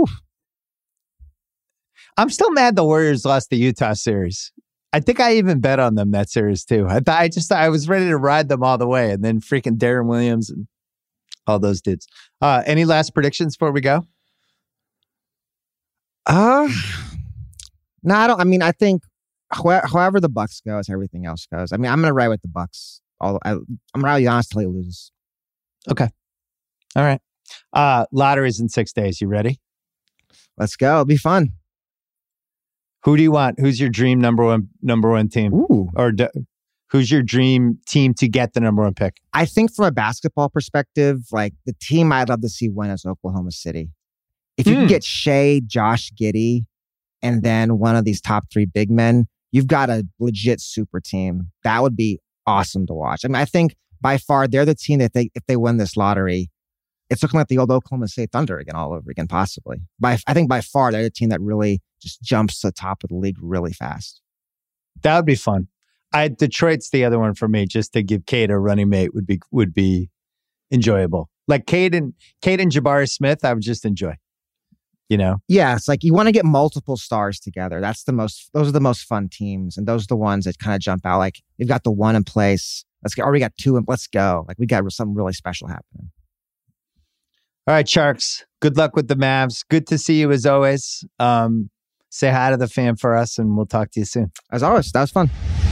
I'm still mad the Warriors lost the Utah series. I think I even bet on them that series too. I thought I just I was ready to ride them all the way, and then freaking Darren Williams and all those dudes. Uh, any last predictions before we go? Uh no, I don't. I mean, I think wh- however the Bucks goes, everything else goes. I mean, I'm gonna ride with the Bucks. All I, I'm gonna be honest till he loses. Okay. All right. Uh, lottery's in six days. You ready? Let's go. It'll be fun. Who do you want? Who's your dream number one number one team? Ooh. Or d- who's your dream team to get the number one pick? I think from a basketball perspective, like the team I'd love to see win is Oklahoma City. If you Mm. can get Shea, Josh Giddey, and then one of these top three big men, you've got a legit super team. That would be awesome to watch. I mean, I think by far they're the team that they if they win this lottery, it's looking like the old Oklahoma State Thunder again, all over again, possibly. By I think by far they're the team that really just jumps to the top of the league really fast. That would be fun. I Detroit's the other one for me. Just to give Cade a running mate would be would be enjoyable. Like Cade and Cade and Jabari Smith, I would just enjoy. You know? Yeah, it's like you want to get multiple stars together. That's the most. Those are the most fun teams, and those are the ones that kind of jump out. Like we've got the one in place. Let's go. Or we got two, and let's go. Like we got something really special happening. All right, Sharks. Good luck with the Mavs. Good to see you as always. Um, say hi to the fam for us, and we'll talk to you soon. As always, that was fun.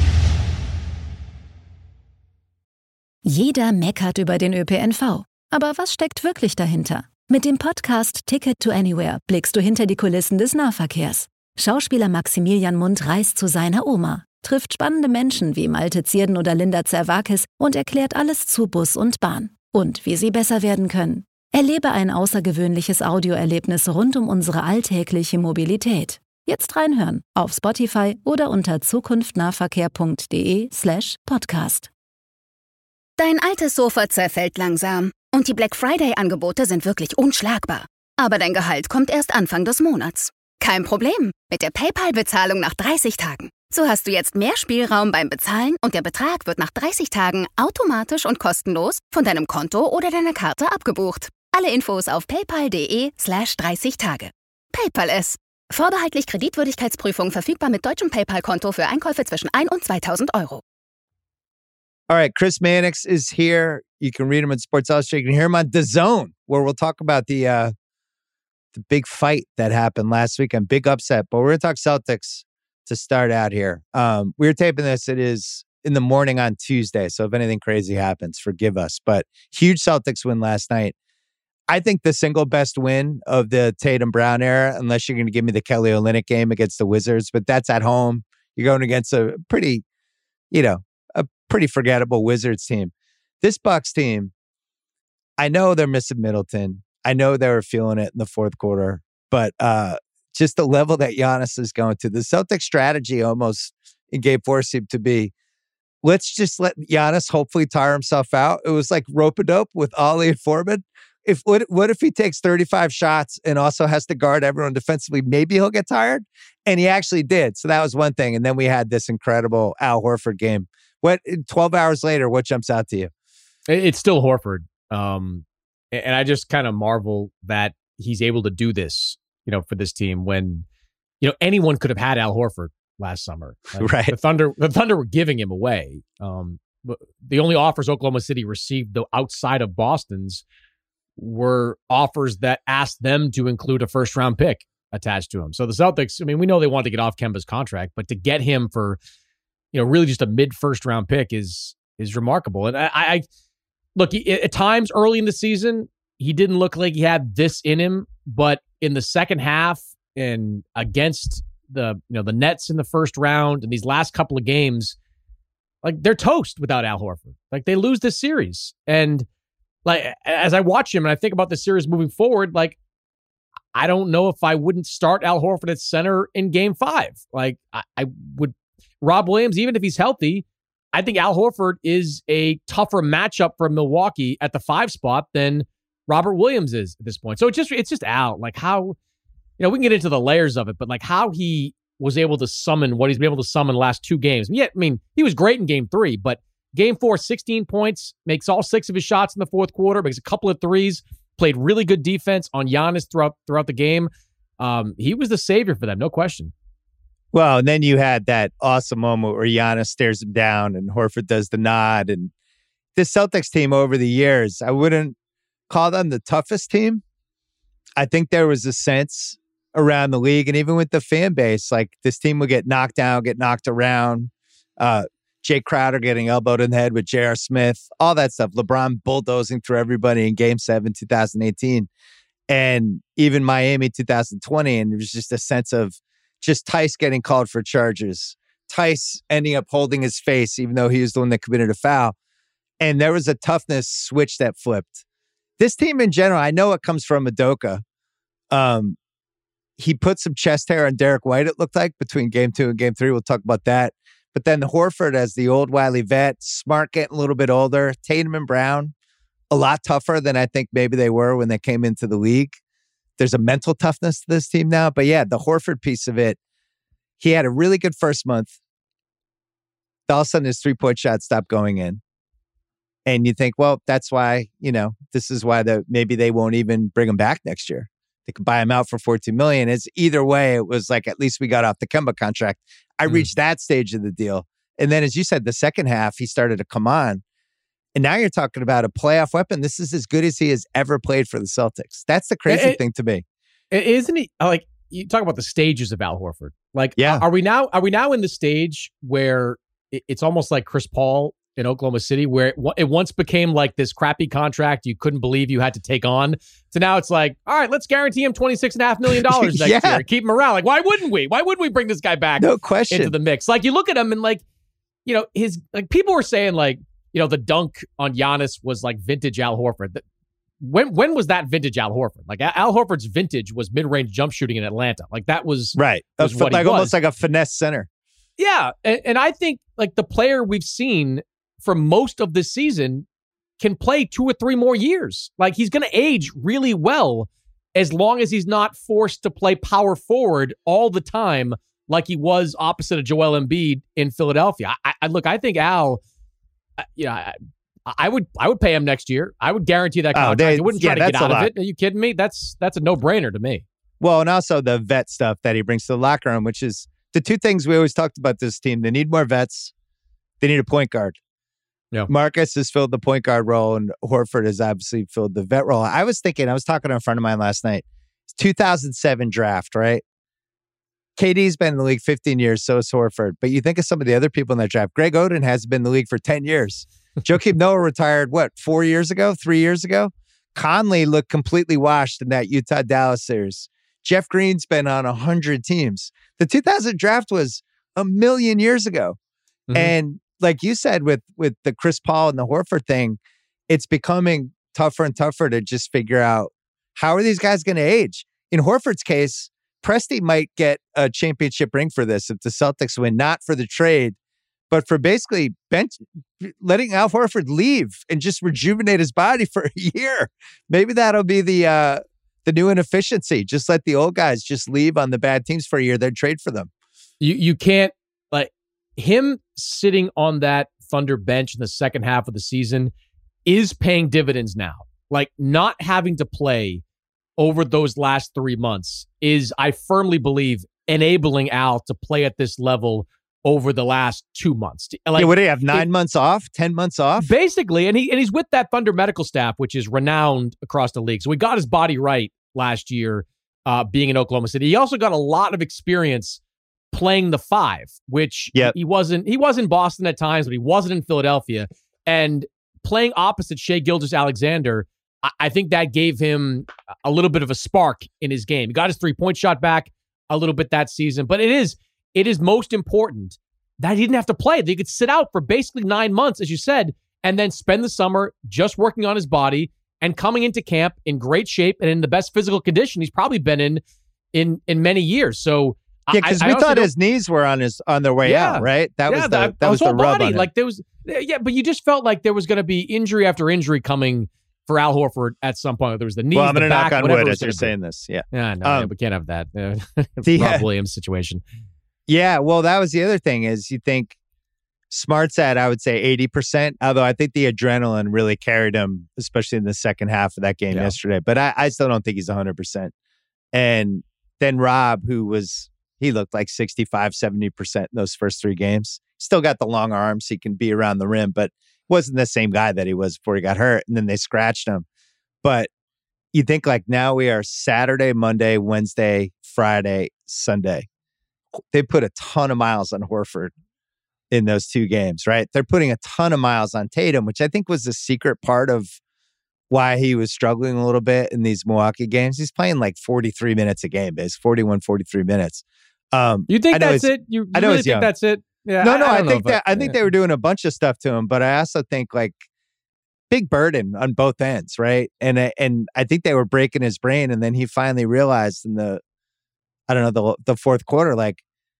Jeder meckert über den Ö P N V. Aber was steckt wirklich dahinter? Mit dem Podcast Ticket to Anywhere blickst du hinter die Kulissen des Nahverkehrs. Schauspieler Maximilian Mund reist zu seiner Oma, trifft spannende Menschen wie Malte Zierden oder Linda Zerwakis und erklärt alles zu Bus und Bahn. Und wie sie besser werden können. Erlebe ein außergewöhnliches Audioerlebnis rund um unsere alltägliche Mobilität. Jetzt reinhören auf Spotify oder unter zukunftnahverkehr.de slash podcast. Dein altes Sofa zerfällt langsam und die Black Friday-Angebote sind wirklich unschlagbar. Aber dein Gehalt kommt erst Anfang des Monats. Kein Problem mit der PayPal-Bezahlung nach dreißig Tagen. So hast du jetzt mehr Spielraum beim Bezahlen und der Betrag wird nach dreißig Tagen automatisch und kostenlos von deinem Konto oder deiner Karte abgebucht. Alle Infos auf paypal.de slash 30 Tage. PayPal es. Vorbehaltlich Kreditwürdigkeitsprüfung verfügbar mit deutschem PayPal-Konto für Einkäufe zwischen ein und zweitausend Euro. All right, Chris Mannix is here. You can read him on Sports Illustrated. You can hear him on DAZN, where we'll talk about the uh, the big fight that happened last week and big upset. But we're going to talk Celtics to start out here. Um, we're taping this. It is in the morning on Tuesday. So if anything crazy happens, forgive us. But huge Celtics win last night. I think the single best win of the Tatum Brown era, unless you're going to give me the Kelly Olynyk game against the Wizards, but that's at home. You're going against a pretty, you know, a pretty forgettable Wizards team. This Bucks team, I know they're missing Middleton. I know they were feeling it in the fourth quarter, but uh, just the level that Giannis is going to, the Celtics strategy almost in game four seemed to be, let's just let Giannis hopefully tire himself out. It was like rope-a-dope with Ollie and Foreman. If what, what if he takes thirty-five shots and also has to guard everyone defensively? Maybe he'll get tired. And he actually did. So that was one thing. And then we had this incredible Al Horford game. What twelve hours later, what jumps out to you? It's still Horford. Um, and I just kind of marvel that he's able to do this, you know, for this team when, you know, anyone could have had Al Horford last summer. Like, right. The Thunder, the Thunder were giving him away. Um, but the only offers Oklahoma City received, though, outside of Boston's, were offers that asked them to include a first round pick attached to him. So the Celtics, I mean, we know they wanted to get off Kemba's contract, but to get him for, you know, really just a mid first round pick is is remarkable. And I, I look, he, at times early in the season, he didn't look like he had this in him, but in the second half and against the, you know, the Nets in the first round and these last couple of games, like they're toast without Al Horford. Like they lose this series. And like, as I watch him and I think about the series moving forward, like, I don't know if I wouldn't start Al Horford at center in game five. Like, I, I would, Rob Williams, even if he's healthy, I think Al Horford is a tougher matchup for Milwaukee at the five spot than Robert Williams is at this point. So it's just, it's just Al, like how, you know, we can get into the layers of it, but like how he was able to summon what he's been able to summon the last two games. Yeah, I mean, he was great in game three, but game four, sixteen points, makes all six of his shots in the fourth quarter, makes a couple of threes, played really good defense on Giannis throughout throughout the game. Um, he was the savior for them, no question. Well, and then you had that awesome moment where Giannis stares him down and Horford does the nod. And this Celtics team over the years, I wouldn't call them the toughest team. I think there was a sense around the league and even with the fan base, like this team would get knocked down, get knocked around. Uh, Jay Crowder getting elbowed in the head with J R. Smith, all that stuff. LeBron bulldozing through everybody in game seven, two thousand eighteen. And even Miami two thousand twenty. And there was just a sense of just Tice getting called for charges. Tice ending up holding his face, even though he was the one that committed a foul. And there was a toughness switch that flipped. This team in general, I know it comes from Udoka. Um, he put some chest hair on Derek White, it looked like, between game two and game three. We'll talk about that. But then Horford as the old wily vet, Smart getting a little bit older, Tatum and Brown, a lot tougher than I think maybe they were when they came into the league. There's a mental toughness to this team now. But yeah, the Horford piece of it, he had a really good first month. All of a sudden his three-point shot stopped going in. And you think, well, that's why, you know, this is why the maybe they won't even bring him back next year. They could buy him out for fourteen million dollars. It's either way, it was like, at least we got off the Kemba contract. I mm. reached that stage of the deal. And then, as you said, the second half, he started to come on. And now you're talking about a playoff weapon. This is as good as he has ever played for the Celtics. That's the crazy it, thing to me. Isn't he? Like, you talk about the stages of Al Horford. Like, yeah. are we now, are we now in the stage where it's almost like Chris Paul in Oklahoma City, where it, it once became like this crappy contract you couldn't believe you had to take on, to now it's like, all right, let's guarantee him twenty-six and a half million dollars next yeah. year. Keep him around. Like, why wouldn't we? Why wouldn't we bring this guy back no question. into the mix? Like, you look at him and like, you know, his, like people were saying like, you know, the dunk on Giannis was like vintage Al Horford. When when was that vintage Al Horford? Like Al Horford's vintage was mid-range jump shooting in Atlanta. Like that was right. Was was what like he almost was. like a finesse center. Yeah, and, and I think like the player we've seen for most of this season can play two or three more years. Like he's going to age really well as long as he's not forced to play power forward all the time like he was opposite of Joel Embiid in Philadelphia. I, I look, I think Al, you know, I, I would I would pay him next year. I would guarantee that contract. Oh, they, I wouldn't try yeah, to get out of lot. it. Are you kidding me? That's that's a no-brainer to me. Well, and also the vet stuff that he brings to the locker room, which is the two things we always talked about this team. They need more vets. They need a point guard. Yeah. Marcus has filled the point guard role, and Horford has obviously filled the vet role. I was thinking, I was talking to a friend of mine last night. It's two thousand seven draft, right? K D's been in the league fifteen years, so is Horford. But you think of some of the other people in that draft. Greg Oden has been in the league for ten years. Joakim Noah retired, what, four years ago, three years ago? Conley looked completely washed in that Utah-Dallas series. Jeff Green's been on one hundred teams. The two thousand draft was a million years ago. Mm-hmm. And like you said, with with the Chris Paul and the Horford thing, it's becoming tougher and tougher to just figure out how are these guys going to age. In Horford's case, Presti might get a championship ring for this if the Celtics win, not for the trade, but for basically bench, letting Al Horford leave and just rejuvenate his body for a year. Maybe that'll be the uh, the new inefficiency. Just let the old guys just leave on the bad teams for a year. Then trade for them. You you can't, like, him sitting on that Thunder bench in the second half of the season is paying dividends now. Like, not having to play over those last three months is, I firmly believe, enabling Al to play at this level over the last two months. Like, yeah, what do you have? Nine it, months off? Ten months off? Basically, and he and he's with that Thunder medical staff, which is renowned across the league. So he got his body right last year, uh, being in Oklahoma City. He also got a lot of experience playing the five, which yep. he wasn't. He was in Boston at times, but he wasn't in Philadelphia. And playing opposite Shai Gilgeous-Alexander, I, I think that gave him a little bit of a spark in his game. He got his three-point shot back a little bit that season, but it is. It is most important that he didn't have to play. That he could sit out for basically nine months, as you said, and then spend the summer just working on his body and coming into camp in great shape and in the best physical condition he's probably been in in, in many years. So yeah, because we thought his knees were on his on their way yeah, out, right? That yeah, was the that, that was the rub body. on him. Like there was, yeah, but you just felt like there was going to be injury after injury coming for Al Horford at some point. There was the knees, well, I'm the going to knock back, on wood as you're you're saying this. Yeah, yeah, no, um, yeah, we can't have that. Uh, the, Rob Williams situation. Yeah, well, that was the other thing is you think Smart's at, I would say, eighty percent, although I think the adrenaline really carried him, especially in the second half of that game yeah. yesterday. But I, I still don't think he's one hundred percent. And then Rob, who was, he looked like sixty-five, seventy percent in those first three games. Still got the long arms. He can be around the rim, but wasn't the same guy that he was before he got hurt. And then they scratched him. But you think like now we are Saturday, Monday, Wednesday, Friday, Sunday. They put a ton of miles on Horford in those two games, right? They're putting a ton of miles on Tatum, which I think was the secret part of why he was struggling a little bit in these Milwaukee games. He's playing like forty-three minutes a game, base forty-one, forty-three minutes. Um, you think that's it? You, you I know really think young. that's it? Yeah. No, no, I, I, I think that I, I think yeah. they were doing a bunch of stuff to him, but I also think like big burden on both ends, right? And and I think they were breaking his brain, and then he finally realized in the I don't know the the fourth quarter, like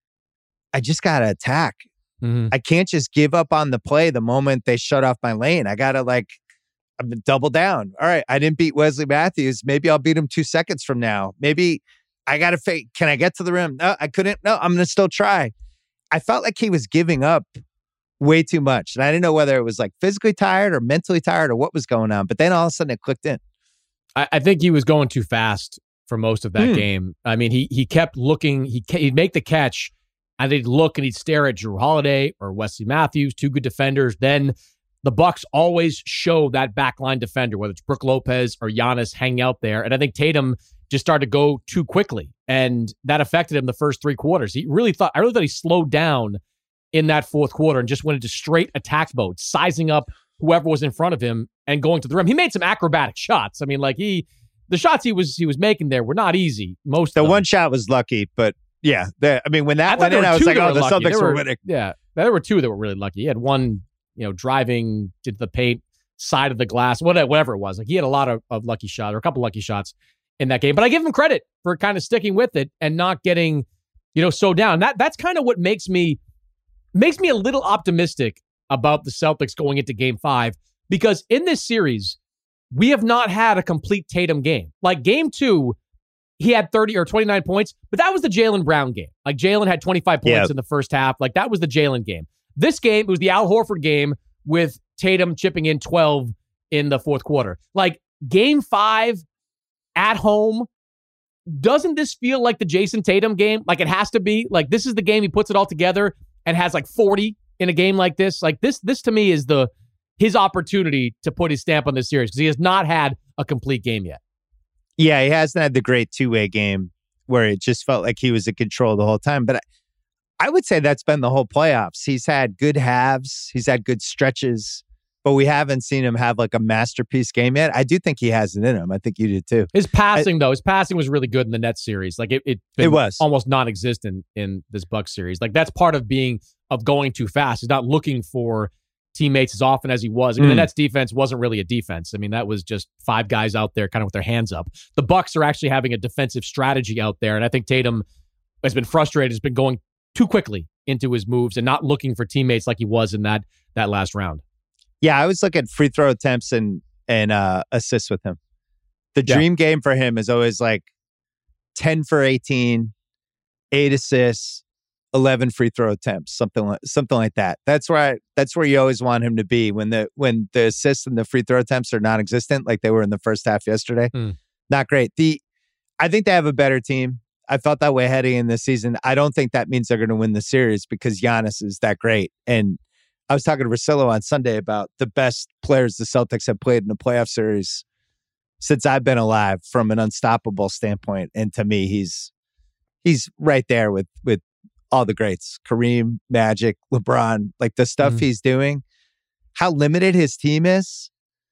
I just gotta attack. Mm-hmm. I can't just give up on the play the moment they shut off my lane. I gotta like double down. All right, I didn't beat Wesley Matthews. Maybe I'll beat him two seconds from now. Maybe I gotta fake. Can I get to the rim? No, I couldn't. No, I'm gonna still try. I felt like he was giving up way too much, and I didn't know whether it was like physically tired or mentally tired or what was going on. But then all of a sudden it clicked in. I, I think he was going too fast for most of that Hmm. game. I mean, he he kept looking. He he'd make the catch. And they'd look and he'd stare at Jrue Holiday or Wesley Matthews, two good defenders. Then the Bucks always show that backline defender, whether it's Brook Lopez or Giannis hanging out there. And I think Tatum just started to go too quickly. And that affected him the first three quarters. He really thought, I really thought he slowed down in that fourth quarter and just went into straight attack mode, sizing up whoever was in front of him and going to the rim. He made some acrobatic shots. I mean, like he, the shots he was he was making there were not easy. Most The of them. one shot was lucky, but yeah, the, I mean, when that I went in, I was like, oh, the Celtics were, were winning. Yeah, there were two that were really lucky. He had one, you know, driving to the paint side of the glass, whatever, whatever it was. Like he had a lot of, of lucky shots or a couple lucky shots in that game. But I give him credit for kind of sticking with it and not getting, you know, so down. That that's kind of what makes me makes me a little optimistic about the Celtics going into Game Five, because in this series we have not had a complete Tatum game. Like Game Two, he had thirty or twenty-nine points, but that was the Jaylen Brown game. Like Jaylen had twenty-five points Yep. in the first half. Like that was the Jaylen game. This game, it was the Al Horford game with Tatum chipping in twelve in the fourth quarter. Like Game Five at home, doesn't this feel like the Jason Tatum game? Like it has to be. Like this is the game he puts it all together and has like forty in a game like this. Like this, this to me is the his opportunity to put his stamp on this series because he has not had a complete game yet. Yeah, he hasn't had the great two-way game where it just felt like he was in control the whole time. But I, I would say that's been the whole playoffs. He's had good halves. He's had good stretches. But we haven't seen him have like a masterpiece game yet. I do think he has it in him. I think you did too. His passing, I, though, his passing was really good in the Nets series. Like it, it, it was almost non-existent in this Bucks series. Like that's part of being, of going too fast. He's not looking for teammates as often as he was. I mean, Mm. the Nets defense wasn't really a defense. I mean, that was just five guys out there kind of with their hands up. The Bucks are actually having a defensive strategy out there, and I think Tatum has been frustrated, has been going too quickly into his moves and not looking for teammates like he was in that that last round. Yeah, I always look at free throw attempts and and uh, assists with him. The Yeah. dream game for him is always like ten for eighteen, eight assists, eleven free throw attempts, something like something like that. That's where I, that's where you always want him to be when the when the assists and the free throw attempts are non-existent, like they were in the first half yesterday. Mm. Not great. The I think they have a better team. I felt that way heading in the season. I don't think that means they're going to win the series because Giannis is that great. And I was talking to Russillo on Sunday about the best players the Celtics have played in a playoff series since I've been alive from an unstoppable standpoint. And to me, he's he's right there with with all the greats. Kareem, Magic, LeBron, like the stuff Mhm. he's doing, how limited his team is,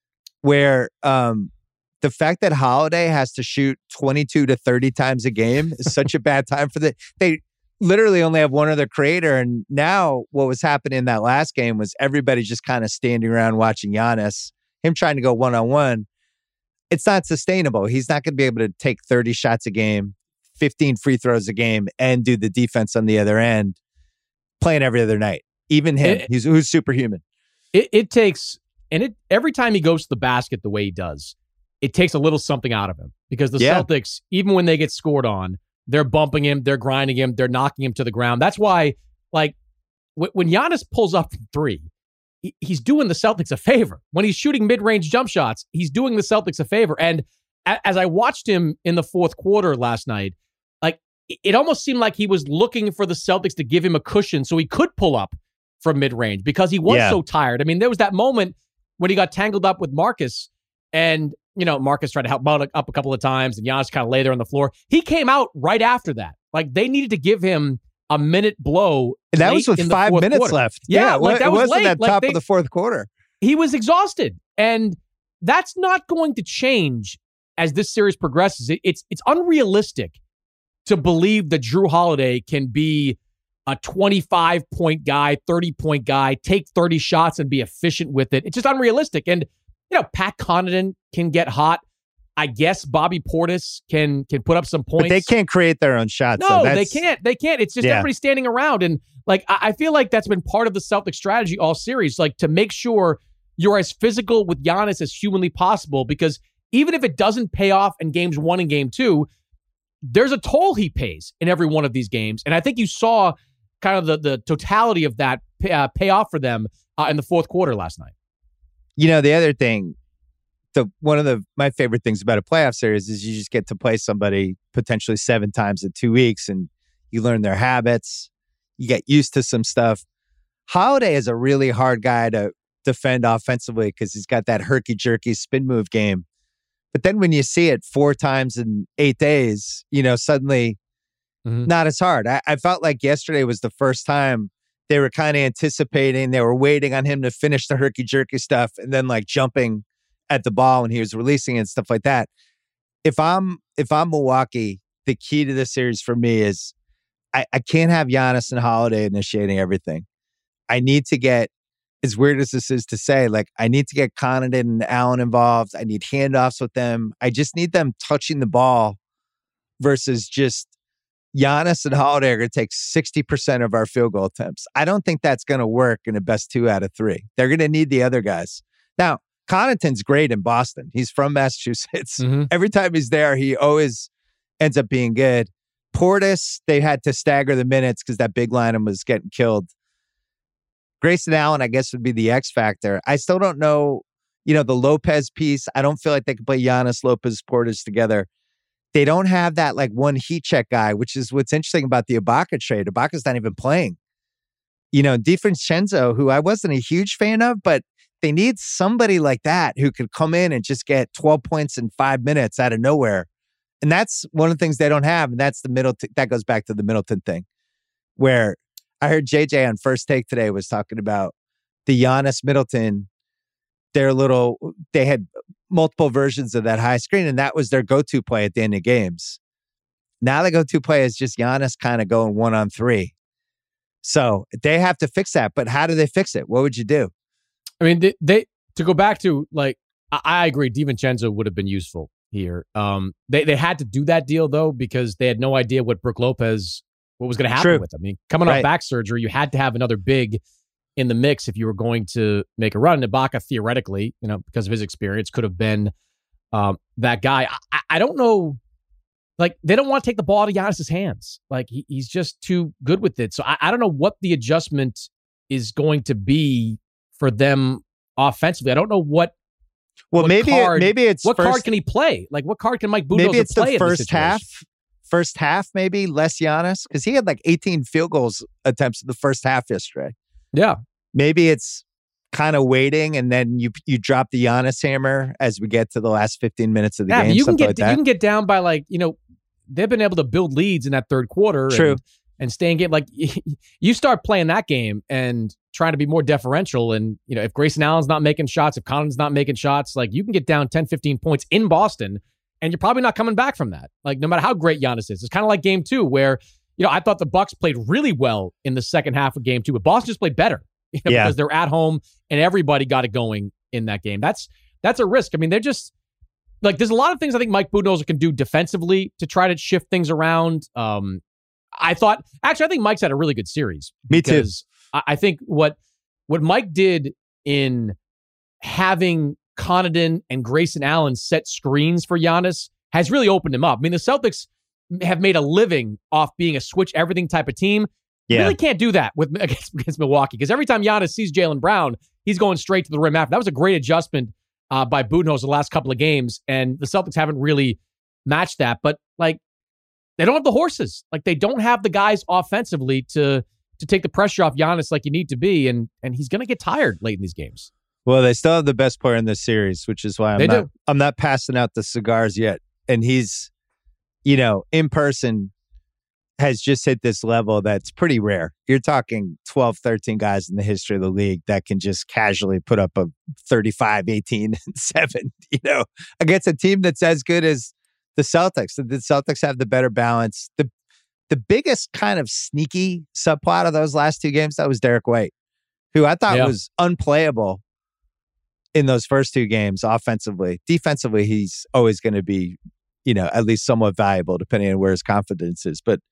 where um, the fact that Holiday has to shoot twenty-two to thirty times a game is such a bad time for the they literally only have one other creator. And now what was happening in that last game was everybody just kind of standing around watching Giannis, him trying to go one-on-one. It's not sustainable. He's not going to be able to take thirty shots a game, fifteen free throws a game, and do the defense on the other end, playing every other night. Even him, It- he's who's superhuman. It, it takes, and it every time he goes to the basket the way he does, it takes a little something out of him because the Yeah. Celtics, even when they get scored on, they're bumping him, they're grinding him, they're knocking him to the ground. That's why, like, w- when Giannis pulls up from three, he- he's doing the Celtics a favor. When he's shooting mid-range jump shots, he's doing the Celtics a favor. And a- as I watched him in the fourth quarter last night, like, it- it almost seemed like he was looking for the Celtics to give him a cushion so he could pull up from mid-range because he was Yeah. so tired. I mean, there was that moment when he got tangled up with Marcus and, you know, Marcus tried to help out up a couple of times and Giannis kind of lay there on the floor. He came out right after that. Like, they needed to give him a minute blow. And that late was with in the five fourth minutes quarter. left. Yeah, it like wa- that it was wasn't late. at Like, top they- of the fourth quarter. He was exhausted. And that's not going to change as this series progresses. It, it's it's unrealistic to believe that Jrue Holiday can be a twenty-five point guy, thirty point guy, take thirty shots and be efficient with it. It's just unrealistic. And, you know, Pat Connaughton can get hot. I guess Bobby Portis can can put up some points. But they can't create their own shots. No, so they that's- can't. They can't. It's just Yeah. everybody standing around. And, like, I, I feel like that's been part of the Celtics strategy all series, like, to make sure you're as physical with Giannis as humanly possible, because even if it doesn't pay off in games one and game two, there's a toll he pays in every one of these games. And I think you saw kind of the, the totality of that pay, uh, pay off for them uh, in the fourth quarter last night. You know, the other thing, the one of the my favorite things about a playoff series is you just get to play somebody potentially seven times in two weeks and you learn their habits. You get used to some stuff. Holiday is a really hard guy to defend offensively because he's got that herky-jerky spin move game. But then when you see it four times in eight days, you know, suddenly Mhm. not as hard. I, I felt like yesterday was the first time they were kind of anticipating, they were waiting on him to finish the herky-jerky stuff and then like jumping at the ball when he was releasing it and stuff like that. If I'm if I'm Milwaukee, the key to this series for me is I, I can't have Giannis and Holiday initiating everything. I need to get, as weird as this is to say, like I need to get Connaughton and Allen involved. I need handoffs with them. I just need them touching the ball versus just Giannis and Holiday are going to take sixty percent of our field goal attempts. I don't think that's going to work in a best two out of three. They're going to need the other guys. Now, Connaughton's great in Boston. He's from Massachusetts. Mhm. Every time he's there, he always ends up being good. Portis, they had to stagger the minutes because that big lineup was getting killed. Grayson Allen, I guess, would be the X factor. I still don't know, you know, the Lopez piece. I don't feel like they can play Giannis, Lopez, Portis together. They don't have that like one heat check guy, which is what's interesting about the Ibaka trade. Ibaka's not even playing. You know, DiFrancesco, who I wasn't a huge fan of, but they need somebody like that who could come in and just get twelve points in five minutes out of nowhere. And that's one of the things they don't have. And that's the Middleton. That goes back to the Middleton thing, where I heard J J on First Take today was talking about the Giannis Middleton, their little, they had multiple versions of that high screen, and that was their go-to play at the end of games. Now the go-to play is just Giannis kind of going one on three. So they have to fix that. But how do they fix it? What would you do? I mean, they, they to go back to like I, I agree. DiVincenzo would have been useful here. Um, they they had to do that deal though because they had no idea what Brook Lopez what was going to happen True. with him. I mean, coming Right. off back surgery, you had to have another big in the mix if you were going to make a run. Ibaka theoretically, you know, because of his experience, could have been um, that guy. I, I don't know. Like, they don't want to take the ball out of Giannis's hands. Like, he, he's just too good with it. So I, I don't know what the adjustment is going to be for them offensively. I don't know what. Well, what maybe card, it, maybe it's what first, card can he play? Like, what card can Mike Budenholzer maybe it's play? the in this first situation? half. First half, maybe less Giannis because he had like eighteen field goals attempts in the first half yesterday. Yeah, maybe it's kind of waiting, and then you you drop the Giannis hammer as we get to the last fifteen minutes of the yeah, game. But you can get like that. you can get down by like you know they've been able to build leads in that third quarter. True. And, and stay in game. Like you start playing that game and trying to be more deferential. And, you know, if Grayson Allen's not making shots, if Connaughton's not making shots, like you can get down ten, fifteen points in Boston and you're probably not coming back from that. Like no matter how great Giannis is, it's kind of like game two where, you know, I thought the Bucks played really well in the second half of game two, but Boston just played better you know, yeah. because they're at home and everybody got it going in that game. That's, that's a risk. I mean, they're just like, there's a lot of things I think Mike Budenholzer can do defensively to try to shift things around. Um, I thought, actually, I think Mike's had a really good series. Me too. Because I, I think what what Mike did in having Connaughton and Grayson Allen set screens for Giannis has really opened him up. I mean, the Celtics have made a living off being a switch everything type of team. Yeah. You really can't do that with against, against Milwaukee because every time Giannis sees Jaylen Brown, he's going straight to the rim after. That was a great adjustment uh, by Budenholzer the last couple of games, and the Celtics haven't really matched that. But like, they don't have the horses. Like they don't have the guys offensively to to take the pressure off Giannis like you need to be, and and he's going to get tired late in these games. Well, they still have the best player in this series, which is why I'm They not do. I'm not passing out the cigars yet. And he's, you know, in person has just hit this level that's pretty rare. You're talking twelve, thirteen guys in the history of the league that can just casually put up a thirty-five, eighteen, and seven, you know, against a team that's as good as the Celtics. The Celtics have the better balance. The the biggest kind of sneaky subplot of those last two games, that was Derek White, who I thought Yeah. was unplayable in those first two games offensively. Defensively, he's always going to be, you know, at least somewhat valuable depending on where his confidence is. But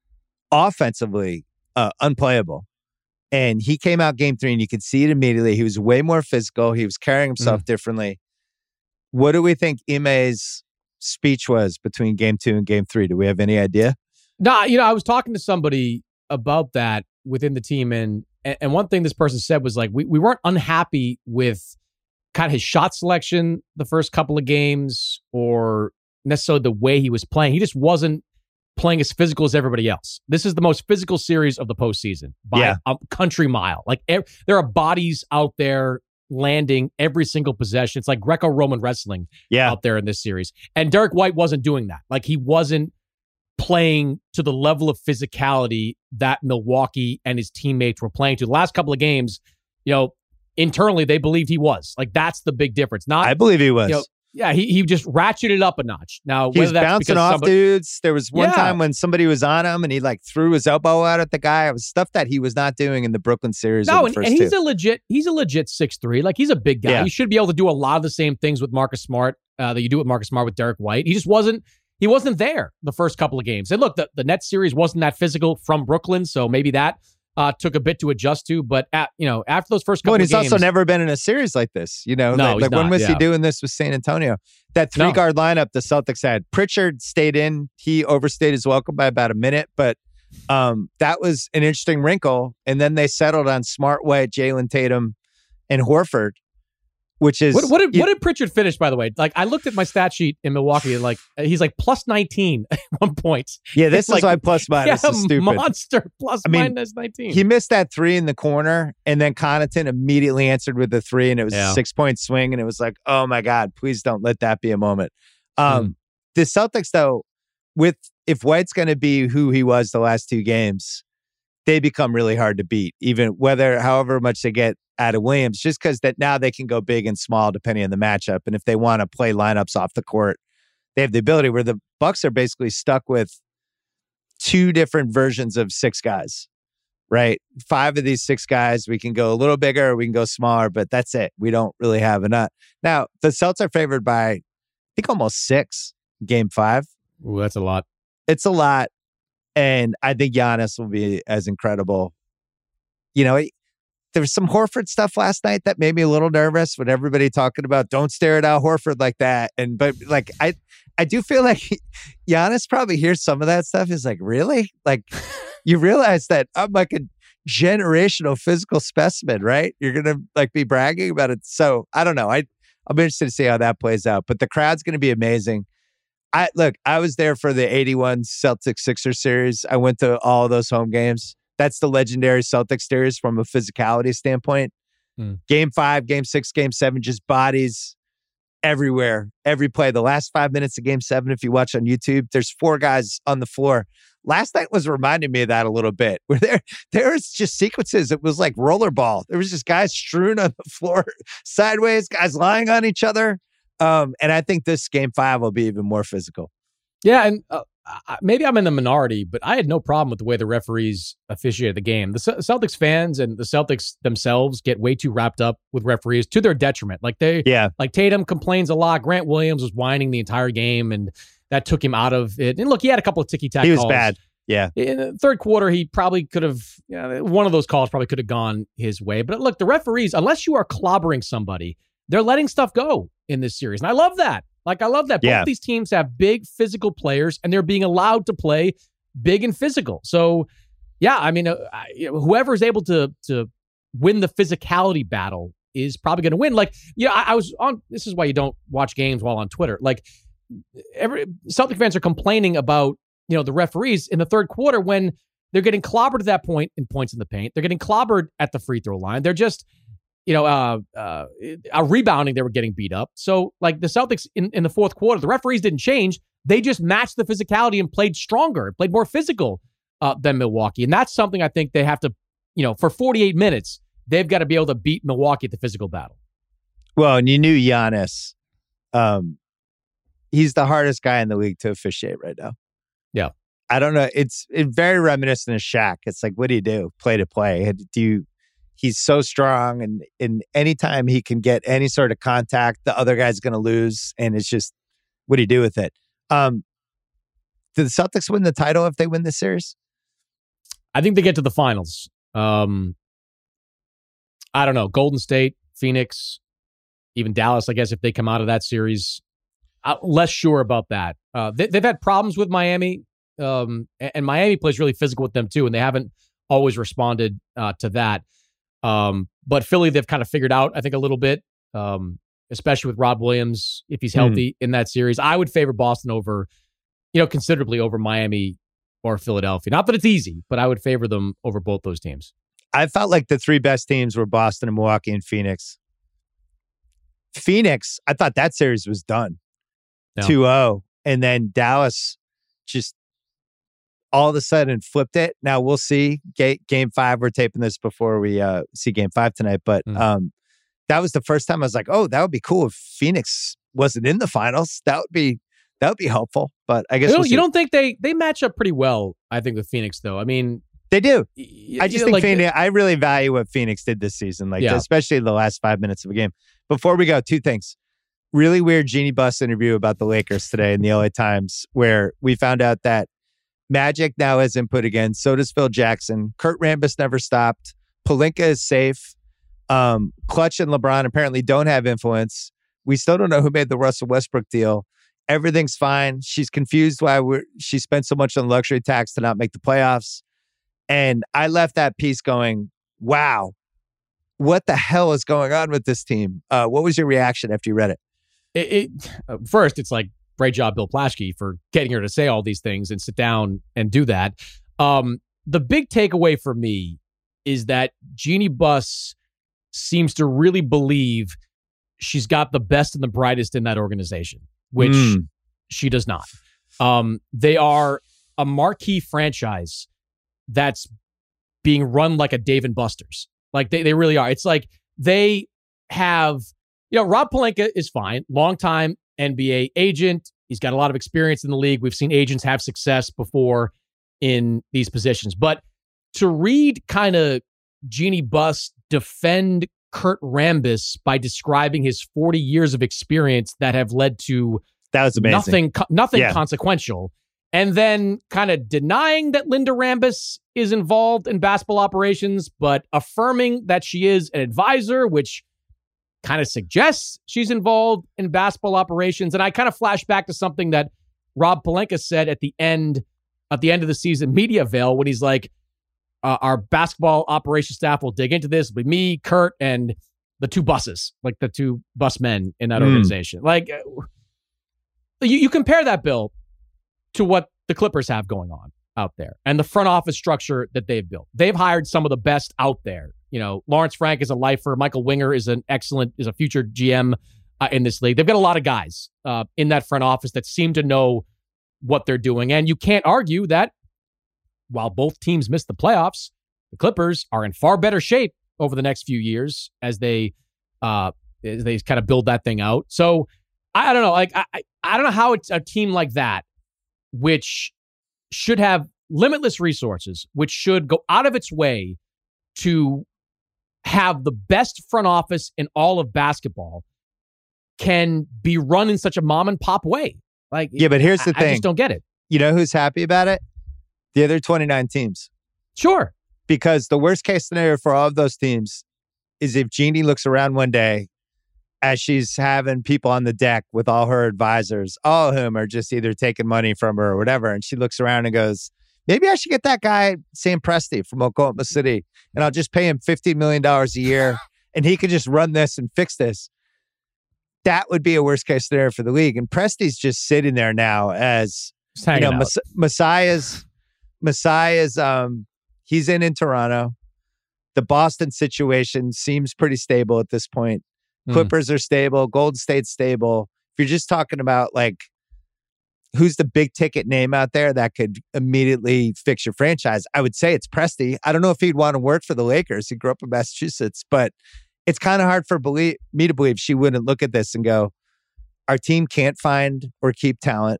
offensively, uh, unplayable. And he came out game three and you could see it immediately. He was way more physical. He was carrying himself Mm. differently. What do we think Ime's speech was between game two and game three? Do we have any idea? No, you know, I was talking to somebody about that within the team, and and one thing this person said was like, we, we weren't unhappy with kind of his shot selection the first couple of games or necessarily the way he was playing. He just wasn't playing as physical as everybody else. This is the most physical series of the postseason by Yeah. a country mile. Like ev- there are bodies out there landing every single possession. It's like Greco-Roman wrestling Yeah. out there in this series. And Derek White wasn't doing that. Like he wasn't playing to the level of physicality that Milwaukee and his teammates were playing to. The last couple of games, you know, internally they believed he was. Like that's the big difference. Not I believe he was. you know, yeah, he he just ratcheted up a notch. Now He was whether that's bouncing because off somebody, dudes. There was one Yeah. time when somebody was on him and he like threw his elbow out at the guy. It was stuff that he was not doing in the Brooklyn series. No, in the and, first and he's two. a legit he's a legit six three. Like he's a big guy. Yeah. He should be able to do a lot of the same things with Marcus Smart uh, that you do with Marcus Smart with Derek White. He just wasn't he wasn't there the first couple of games. And look, the, the Nets series wasn't that physical from Brooklyn, so maybe that uh, took a bit to adjust to. But at, you know, after those first couple Well, and of he's games, also never been in a series like this. You know, No, like, he's like when not, was he yeah. doing this with San Antonio? That three No. guard lineup the Celtics had. Pritchard stayed in. He overstayed his welcome by about a minute, but um, that was an interesting wrinkle. And then they settled on Smart, White, Jalen Tatum, and Horford, which is What, what did you- what did Pritchard finish, by the way? Like I looked at my stat sheet in Milwaukee, and like he's like plus nineteen at one point. yeah. This It's is like, why plus minus yeah, is stupid. monster plus I mean, minus nineteen. He missed that three in the corner, and then Connaughton immediately answered with the three, and it was Yeah. a six-point swing, and it was like, oh my God, please don't let that be a moment. Um, Mm. The Celtics, though, with if White's going to be who he was the last two games, they become really hard to beat, even whether however much they get out of Williams, just because that now they can go big and small depending on the matchup, and if they want to play lineups off the court, they have the ability. Where the Bucks are basically stuck with two different versions of six guys. right? Five of these six guys, we can go a little bigger, or we can go smaller, but that's it. We don't really have enough. Now, the Celtics are favored by, I think, almost six game five. Ooh, that's a lot. It's a lot. And I think Giannis will be as incredible. You know, there was some Horford stuff last night that made me a little nervous when everybody talking about don't stare at Al Horford like that. And, but like, I, I do feel like Giannis probably hears some of that stuff. Is like, really? Like, you realize that I'm like a generational physical specimen, right? You're going to like be bragging about it. So I don't know. I, I'm interested to see how that plays out, but the crowd's going to be amazing. I look, I was there for the eighty-one Celtics Sixers series. I went to all those home games. That's the legendary Celtics series from a physicality standpoint. Hmm. Game five, game six, game seven, just bodies everywhere, every play. The last five minutes of game seven, if you watch on YouTube, there's four guys on the floor. Last night was reminding me of that a little bit, where there, there was just sequences. It was like rollerball. There was just guys strewn on the floor sideways, guys lying on each other. Um, and I think this game five will be even more physical. Yeah, and uh, maybe I'm in the minority, but I had no problem with the way the referees officiated the game. The C- Celtics fans and the Celtics themselves get way too wrapped up with referees to their detriment. Like they, yeah, like Tatum complains a lot. Grant Williams was whining the entire game, and that took him out of it. And look, he had a couple of ticky-tack He was calls. bad. Yeah. In the third quarter, he probably could have, you know, one of those calls probably could have gone his way. But look, the referees, unless you are clobbering somebody, they're letting stuff go in this series. And I love that. Like, I love that. Both yeah. these teams have big physical players, and they're being allowed to play big and physical. So, yeah, I mean, uh, I, you know, whoever is able to to win the physicality battle is probably going to win. Like, yeah, I, I was on, this is why you don't watch games while on Twitter. Like, every Celtic fans are complaining about, you know, the referees in the third quarter when they're getting clobbered at that point in points in the paint. They're getting clobbered at the free throw line. They're just, you know, uh, uh, uh, rebounding, they were getting beat up. So, like, the Celtics in, in the fourth quarter, the referees didn't change. They just matched the physicality and played stronger, played more physical uh, than Milwaukee. And that's something I think they have to, you know, for forty-eight minutes, they've got to be able to beat Milwaukee at the physical battle. Well, and you knew Giannis. Um, he's the hardest guy in the league to officiate right now. Yeah. I don't know. It's, it's very reminiscent of Shaq. It's like, what do you do? Play to play. Do you... He's so strong, and, and anytime he can get any sort of contact, the other guy's going to lose. And it's just, what do you do with it? Um, do the Celtics win the title if they win this series? I think they get to the finals. Um, I don't know. Golden State, Phoenix, even Dallas, I guess, if they come out of that series. I'm less sure about that. Uh, they, they've had problems with Miami, um, and, and Miami plays really physical with them too, and they haven't always responded uh, to that. Um, but Philly, they've kind of figured out, I think, a little bit, um, especially with Rob Williams, if he's healthy mm. in that series. I would favor Boston over, you know, considerably over Miami or Philadelphia. Not that it's easy, but I would favor them over both those teams. I felt like the three best teams were Boston and Milwaukee and Phoenix. Phoenix, I thought that series was done. No. two oh. And then Dallas just all of a sudden flipped it. Now we'll see. Ga- game five, we're taping this before we uh, see game five tonight. But mm. um, that was the first time I was like, oh, that would be cool if Phoenix wasn't in the finals. That would be that would be helpful. But I guess you don't, we'll you don't think they they match up pretty well, I think, with Phoenix, though. I mean, they do. Y- I just know, think like Phoenix, the, I really value what Phoenix did this season, like yeah. especially the last five minutes of a game. Before we go, two things. Really weird Jeannie Buss interview about the Lakers today in the L A Times, where we found out that Magic now has input again. So does Phil Jackson. Kurt Rambis never stopped. Pelinka is safe. Um, Clutch and LeBron apparently don't have influence. We still don't know who made the Russell Westbrook deal. Everything's fine. She's confused why we're, she spent so much on luxury tax to not make the playoffs. And I left that piece going, wow, what the hell is going on with this team? Uh, what was your reaction after you read it? It, it uh, first, it's like, great job, Bill Plaschke, for getting her to say all these things and sit down and do that. Um, the big takeaway for me is that Jeannie Buss seems to really believe she's got the best and the brightest in that organization, which mm. she does not. Um, they are a marquee franchise that's being run like a Dave and Buster's. Like they, they really are. It's like they have, you know, Rob Pelinka is fine. Longtime N B A agent. He's got a lot of experience in the league. We've seen agents have success before in these positions. But to read kind of Jeanie Buss defend Kurt Rambis by describing his forty years of experience that have led to that was amazing. nothing, nothing yeah. consequential. And then kind of denying that Linda Rambis is involved in basketball operations, but affirming that she is an advisor, which kind of suggests she's involved in basketball operations. And I kind of flash back to something that Rob Pelinka said at the end, at the end of the season media veil, when he's like, uh, our basketball operations staff will dig into this. It'll be me, Kurt, and the two buses, like the two bus men in that mm. organization. Like you, you compare that, Bill, to what the Clippers have going on out there and the front office structure that they've built. They've hired some of the best out there. You know, Lawrence Frank is a lifer. Michael Winger is an excellent, is a future G M uh, in this league. They've got a lot of guys uh, in that front office that seem to know what they're doing. And you can't argue that while both teams missed the playoffs, the Clippers are in far better shape over the next few years as they, uh, as they kind of build that thing out. So I, I don't know, like, I, I don't know how it's a team like that, which should have limitless resources, which should go out of its way to have the best front office in all of basketball, can be run in such a mom and pop way. Like, yeah, but here's the I, thing. I just don't get it. You know who's happy about it? The other twenty-nine teams. Sure. Because the worst case scenario for all of those teams is if Jeanie looks around one day as she's having people on the deck with all her advisors, all of whom are just either taking money from her or whatever. And she looks around and goes, maybe I should get that guy, Sam Presti from Oklahoma City, and I'll just pay him fifteen million dollars a year and he could just run this and fix this. That would be a worst case scenario for the league. And Presti's just sitting there now as, you know, Mas- Messiah's, Messiah's, um, he's in in Toronto. The Boston situation seems pretty stable at this point. Clippers are stable. Golden State's stable. If you're just talking about like who's the big ticket name out there that could immediately fix your franchise, I would say it's Presti. I don't know if he'd want to work for the Lakers. He grew up in Massachusetts, but it's kind of hard for believe, me to believe she wouldn't look at this and go, our team can't find or keep talent.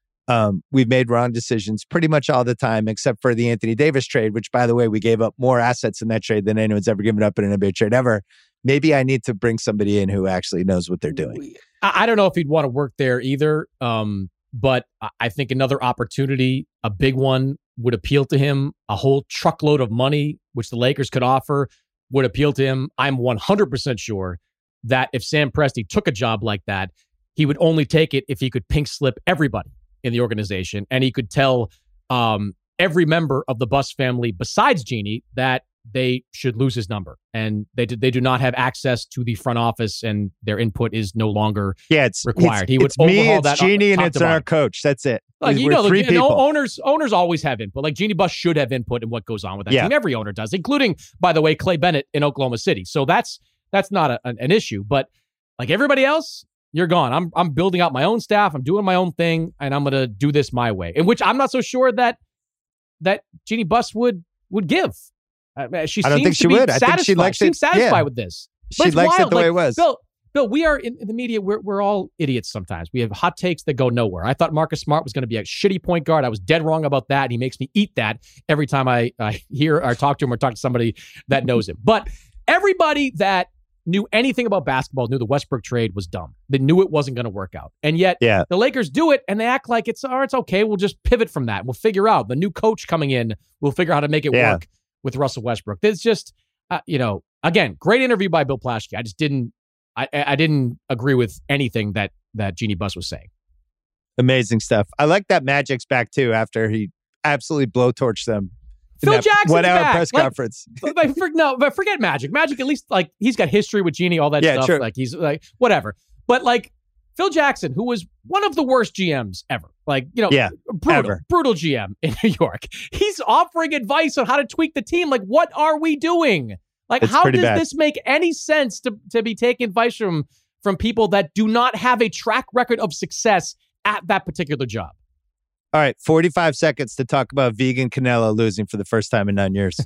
Um, we've made wrong decisions pretty much all the time, except for the Anthony Davis trade, which, by the way, we gave up more assets in that trade than anyone's ever given up in an N B A trade ever. Maybe I need to bring somebody in who actually knows what they're doing. I don't know if he'd want to work there either, um, but I think another opportunity, a big one, would appeal to him. A whole truckload of money, which the Lakers could offer, would appeal to him. I'm one hundred percent sure that if Sam Presti took a job like that, he would only take it if he could pink slip everybody in the organization, and he could tell um, every member of the Buss family besides Jeanie that they should lose his number, and they do, they do not have access to the front office, and their input is no longer yeah, it's, required. It's, he would it's me, overhaul it's that Jeanie, and top it's to our bottom. coach. That's it. Like, We're you know, three the, people. owners owners always have input. Like Jeanie Buss should have input in what goes on with that yeah. team. Every owner does, including, by the way, Clay Bennett in Oklahoma City. So that's that's not a, an, an issue. But like everybody else, you're gone. I'm I'm building out my own staff. I'm doing my own thing, and I'm going to do this my way. In which I'm not so sure that that Jeanie Buss would would give. Uh, she I don't seems think she to be would. I satisfied. think she likes she seems it. satisfied Yeah. with this. She But it's likes wild. it the like, way it was. Bill, Bill, we are in, in the media. We're we're all idiots sometimes. We have hot takes that go nowhere. I thought Marcus Smart was going to be a shitty point guard. I was dead wrong about that. And he makes me eat that every time I, I hear or talk to him or talk to somebody that knows him. But everybody that knew anything about basketball knew the Westbrook trade was dumb. They knew it wasn't going to work out. And yet yeah. the Lakers do it, and they act like it's, oh, it's okay. We'll just pivot from that. We'll figure out. The new coach coming in, we'll figure out how to make it yeah. work with Russell Westbrook. It's just, uh, you know, again, great interview by Bill Plaschke. I just didn't, I, I didn't agree with anything that that Jeanie Buss was saying. Amazing stuff. I like that Magic's back too after he absolutely blowtorched them. Phil Jackson's one hour back. press like, conference. but for, no, but forget Magic. Magic, at least like he's got history with Jeanie, all that yeah, stuff. True. Like he's like whatever. But like Phil Jackson, who was one of the worst G Ms ever, like you know, yeah, brutal, ever. brutal G M in New York. He's offering advice on how to tweak the team. Like, what are we doing? Like, it's how does bad. this make any sense to to be taking advice from from people that do not have a track record of success at that particular job? All right, forty-five seconds to talk about vegan Canelo losing for the first time in nine years.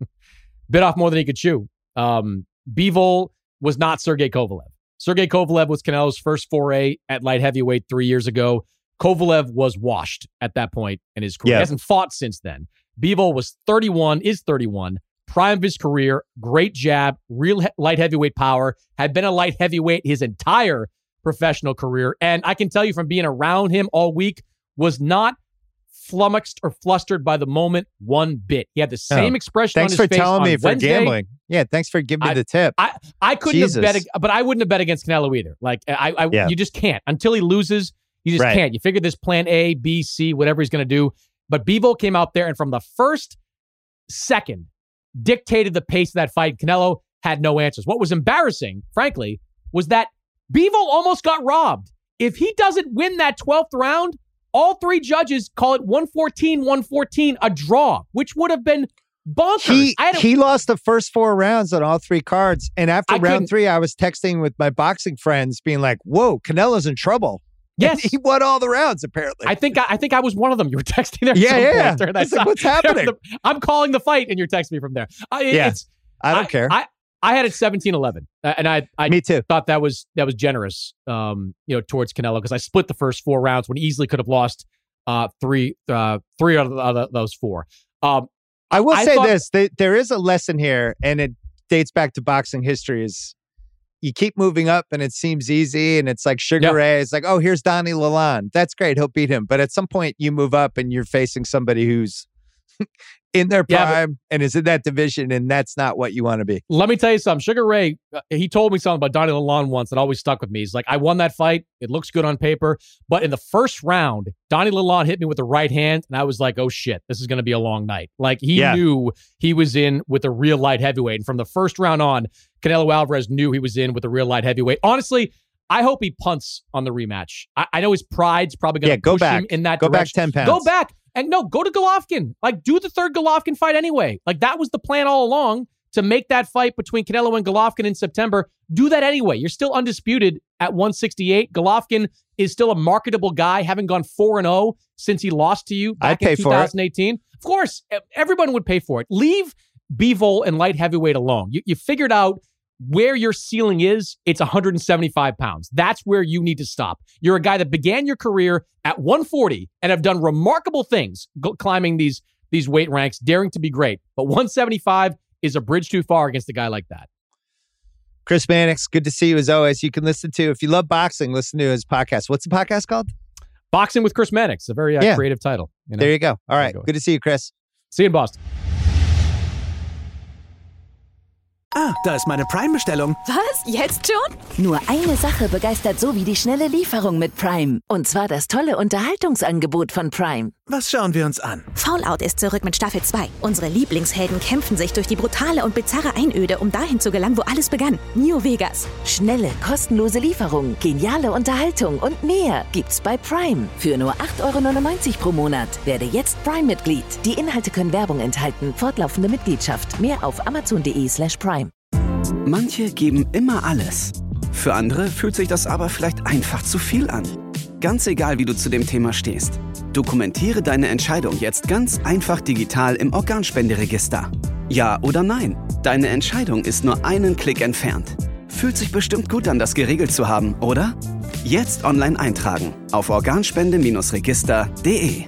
Bit off more than he could chew. Um, Bivol was not Sergey Kovalev. Sergey Kovalev was Canelo's first foray at light heavyweight three years ago. Kovalev was washed at that point in his career. Yeah. He hasn't fought since then. Bivol was thirty-one, is thirty-one, prime of his career, great jab, real he- light heavyweight power, had been a light heavyweight his entire professional career. And I can tell you from being around him all week, was not flummoxed or flustered by the moment one bit. He had the same Oh, expression thanks on his for face telling on me for Wednesday. gambling. Yeah, thanks for giving me I- the tip. I, I couldn't Jesus. have bet, ag- but I wouldn't have bet against Canelo either. Like I, I Yeah. you just can't until he loses. You just Right. can't. You figure this plan A, B, C, whatever he's going to do. But Bivol came out there and from the first second dictated the pace of that fight. Canelo had no answers. What was embarrassing, frankly, was that Bivol almost got robbed. If he doesn't win that twelfth round, all three judges call it one fourteen one fourteen, a draw, which would have been bonkers. He, I don't- he lost the first four rounds on all three cards. And after I round couldn't- three, I was texting with my boxing friends being like, whoa, Canelo's in trouble. Yes. And he won all the rounds, apparently. I think I, I think I was one of them. You were texting there. at Yeah, some yeah. point during that It's like, time. what's happening? The- I'm calling the fight, and you're texting me from there. I, Yeah. it's, I don't care. I, I had it seventeen eleven, uh, and I I Me too. thought that was that was generous, um, you know, towards Canelo because I split the first four rounds when he easily could have lost uh, three uh, three out of, the, of those four. Um, I will I say thought- this. Th- there is a lesson here, and it dates back to boxing history, is you keep moving up and it seems easy, and it's like Sugar Yeah. Ray. It's like, oh, here's Donnie Lalonde. That's great. He'll beat him. But at some point, you move up and you're facing somebody who's in their Yeah, but- prime and is in that division, and that's not what you want to be. Let me tell you something. Sugar Ray, uh, he told me something about Donnie Lalonde once that always stuck with me. He's like, I won that fight. It looks good on paper. But in the first round, Donnie Lalonde hit me with the right hand, and I was like, oh, shit, this is going to be a long night. Like, he Yeah. knew he was in with a real light heavyweight. And from the first round on, Canelo Alvarez knew he was in with a real light heavyweight. Honestly, I hope he punts on the rematch. I, I know his pride's probably going to Yeah, go push back. him in that Go back direction. ten pounds. Go back. And no, go to Golovkin. Like, do the third Golovkin fight anyway. Like, that was the plan all along, to make that fight between Canelo and Golovkin in September. Do that anyway. You're still undisputed at one sixty-eight. Golovkin is still a marketable guy, having gone four and oh since he lost to you I'd back in pay for it. twenty eighteen. Of course, e- everyone would pay for it. Leave Bivol and light heavyweight alone. You, you figured out where your ceiling is. It's one seventy-five pounds. That's where you need to stop. You're a guy that began your career at one forty and have done remarkable things go, climbing these these weight ranks, daring to be great. But one seventy-five is a bridge too far against a guy like that. Chris Mannix, good to see you as always. You can listen to, if you love boxing, listen to his podcast. What's the podcast called? Boxing with Chris Mannix, a very uh, Yeah. creative title. You know? There you go. All right. go. Good to see you, Chris. See you in Boston. Ah, da ist meine Prime-Bestellung. Was? Jetzt schon? Nur eine Sache begeistert so wie die schnelle Lieferung mit Prime. Und zwar das tolle Unterhaltungsangebot von Prime. Was schauen wir uns an? Fallout ist zurück mit Staffel zwei. Unsere Lieblingshelden kämpfen sich durch die brutale und bizarre Einöde, um dahin zu gelangen, wo alles begann. New Vegas. Schnelle, kostenlose Lieferung, geniale Unterhaltung und mehr gibt's bei Prime. Für nur acht Euro neunundneunzig pro Monat. Werde jetzt Prime-Mitglied. Die Inhalte können Werbung enthalten. Fortlaufende Mitgliedschaft. Mehr auf amazon.de slash Prime. Manche geben immer alles. Für andere fühlt sich das aber vielleicht einfach zu viel an. Ganz egal, wie du zu dem Thema stehst. Dokumentiere deine Entscheidung jetzt ganz einfach digital im Organspenderegister. Ja oder nein? Deine Entscheidung ist nur einen Klick entfernt. Fühlt sich bestimmt gut an, das geregelt zu haben, oder? Jetzt online eintragen auf organspende register punkt de.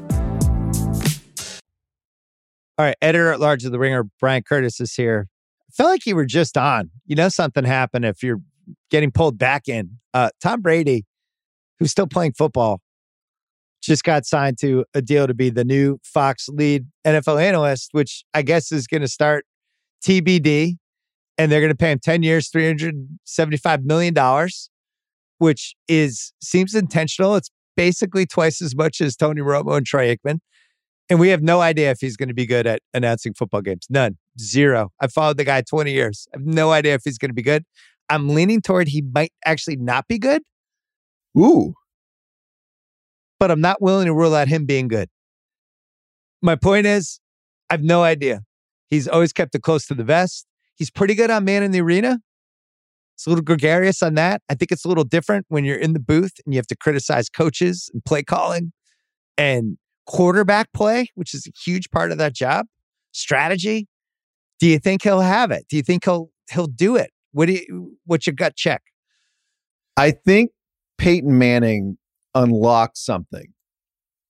All right. Editor at large of The Ringer, Brian Curtis, is here. I felt like you were just on. You know, something happened if you're getting pulled back in. Uh, Tom Brady, who's still playing football, just got signed to a deal to be the new Fox lead N F L analyst, which I guess is going to start T B D. And they're going to pay him ten years, three hundred seventy-five million dollars, which is seems intentional. It's basically twice as much as Tony Romo and Troy Aikman. And we have no idea if he's going to be good at announcing football games. None. Zero. I've followed the guy twenty years. I have no idea if he's going to be good. I'm leaning toward he might actually not be good. Ooh. But I'm not willing to rule out him being good. My point is, I have no idea. He's always kept it close to the vest. He's pretty good on man in the arena. It's a little gregarious on that. I think it's a little different when you're in the booth and you have to criticize coaches and play calling and quarterback play, which is a huge part of that job. Strategy. Do you think he'll have it? Do you think he'll he'll do it? What do you, what's your gut check? I think Peyton Manning unlocked something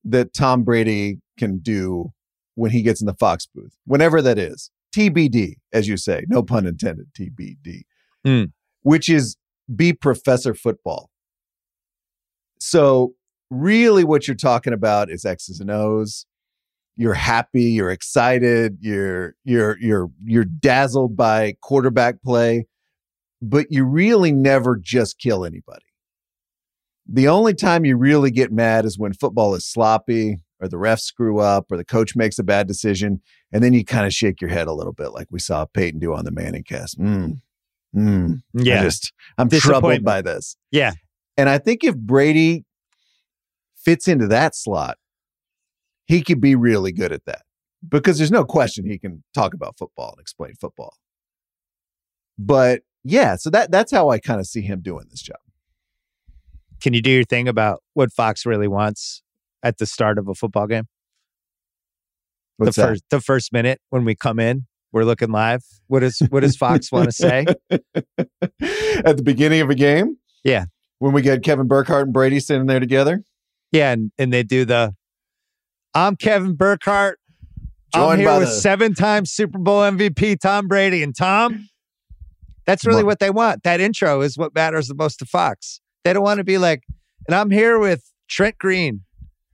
that Tom Brady can do when he gets in the Fox booth, whenever that is. T B D, as you say, no pun intended, T B D, mm. which is be Professor Football. So really what you're talking about is X's and O's. You're happy, you're excited, you're you're you're you're dazzled by quarterback play, but you really never just kill anybody. The only time you really get mad is when football is sloppy or the refs screw up or the coach makes a bad decision, and then you kind of shake your head a little bit like we saw Peyton do on the Manning cast. Mm, mm, yeah. I just, I'm troubled by this. Yeah. And I think if Brady fits into that slot, he could be really good at that because there's no question he can talk about football and explain football. But yeah, so that that's how I kind of see him doing this job. Can you do your thing about what Fox really wants at the start of a football game? What's the that? first the first minute when we come in, we're looking live. What does what does Fox want to say? At the beginning of a game? Yeah. When we get Kevin Burkhardt and Brady sitting there together? Yeah, and, and they do the I'm Kevin Burkhardt. Joined I'm here by with the- seven-time Super Bowl M V P Tom Brady. And Tom, that's really Mo- what they want. That intro is what matters the most to Fox. They don't want to be like, and I'm here with Trent Green.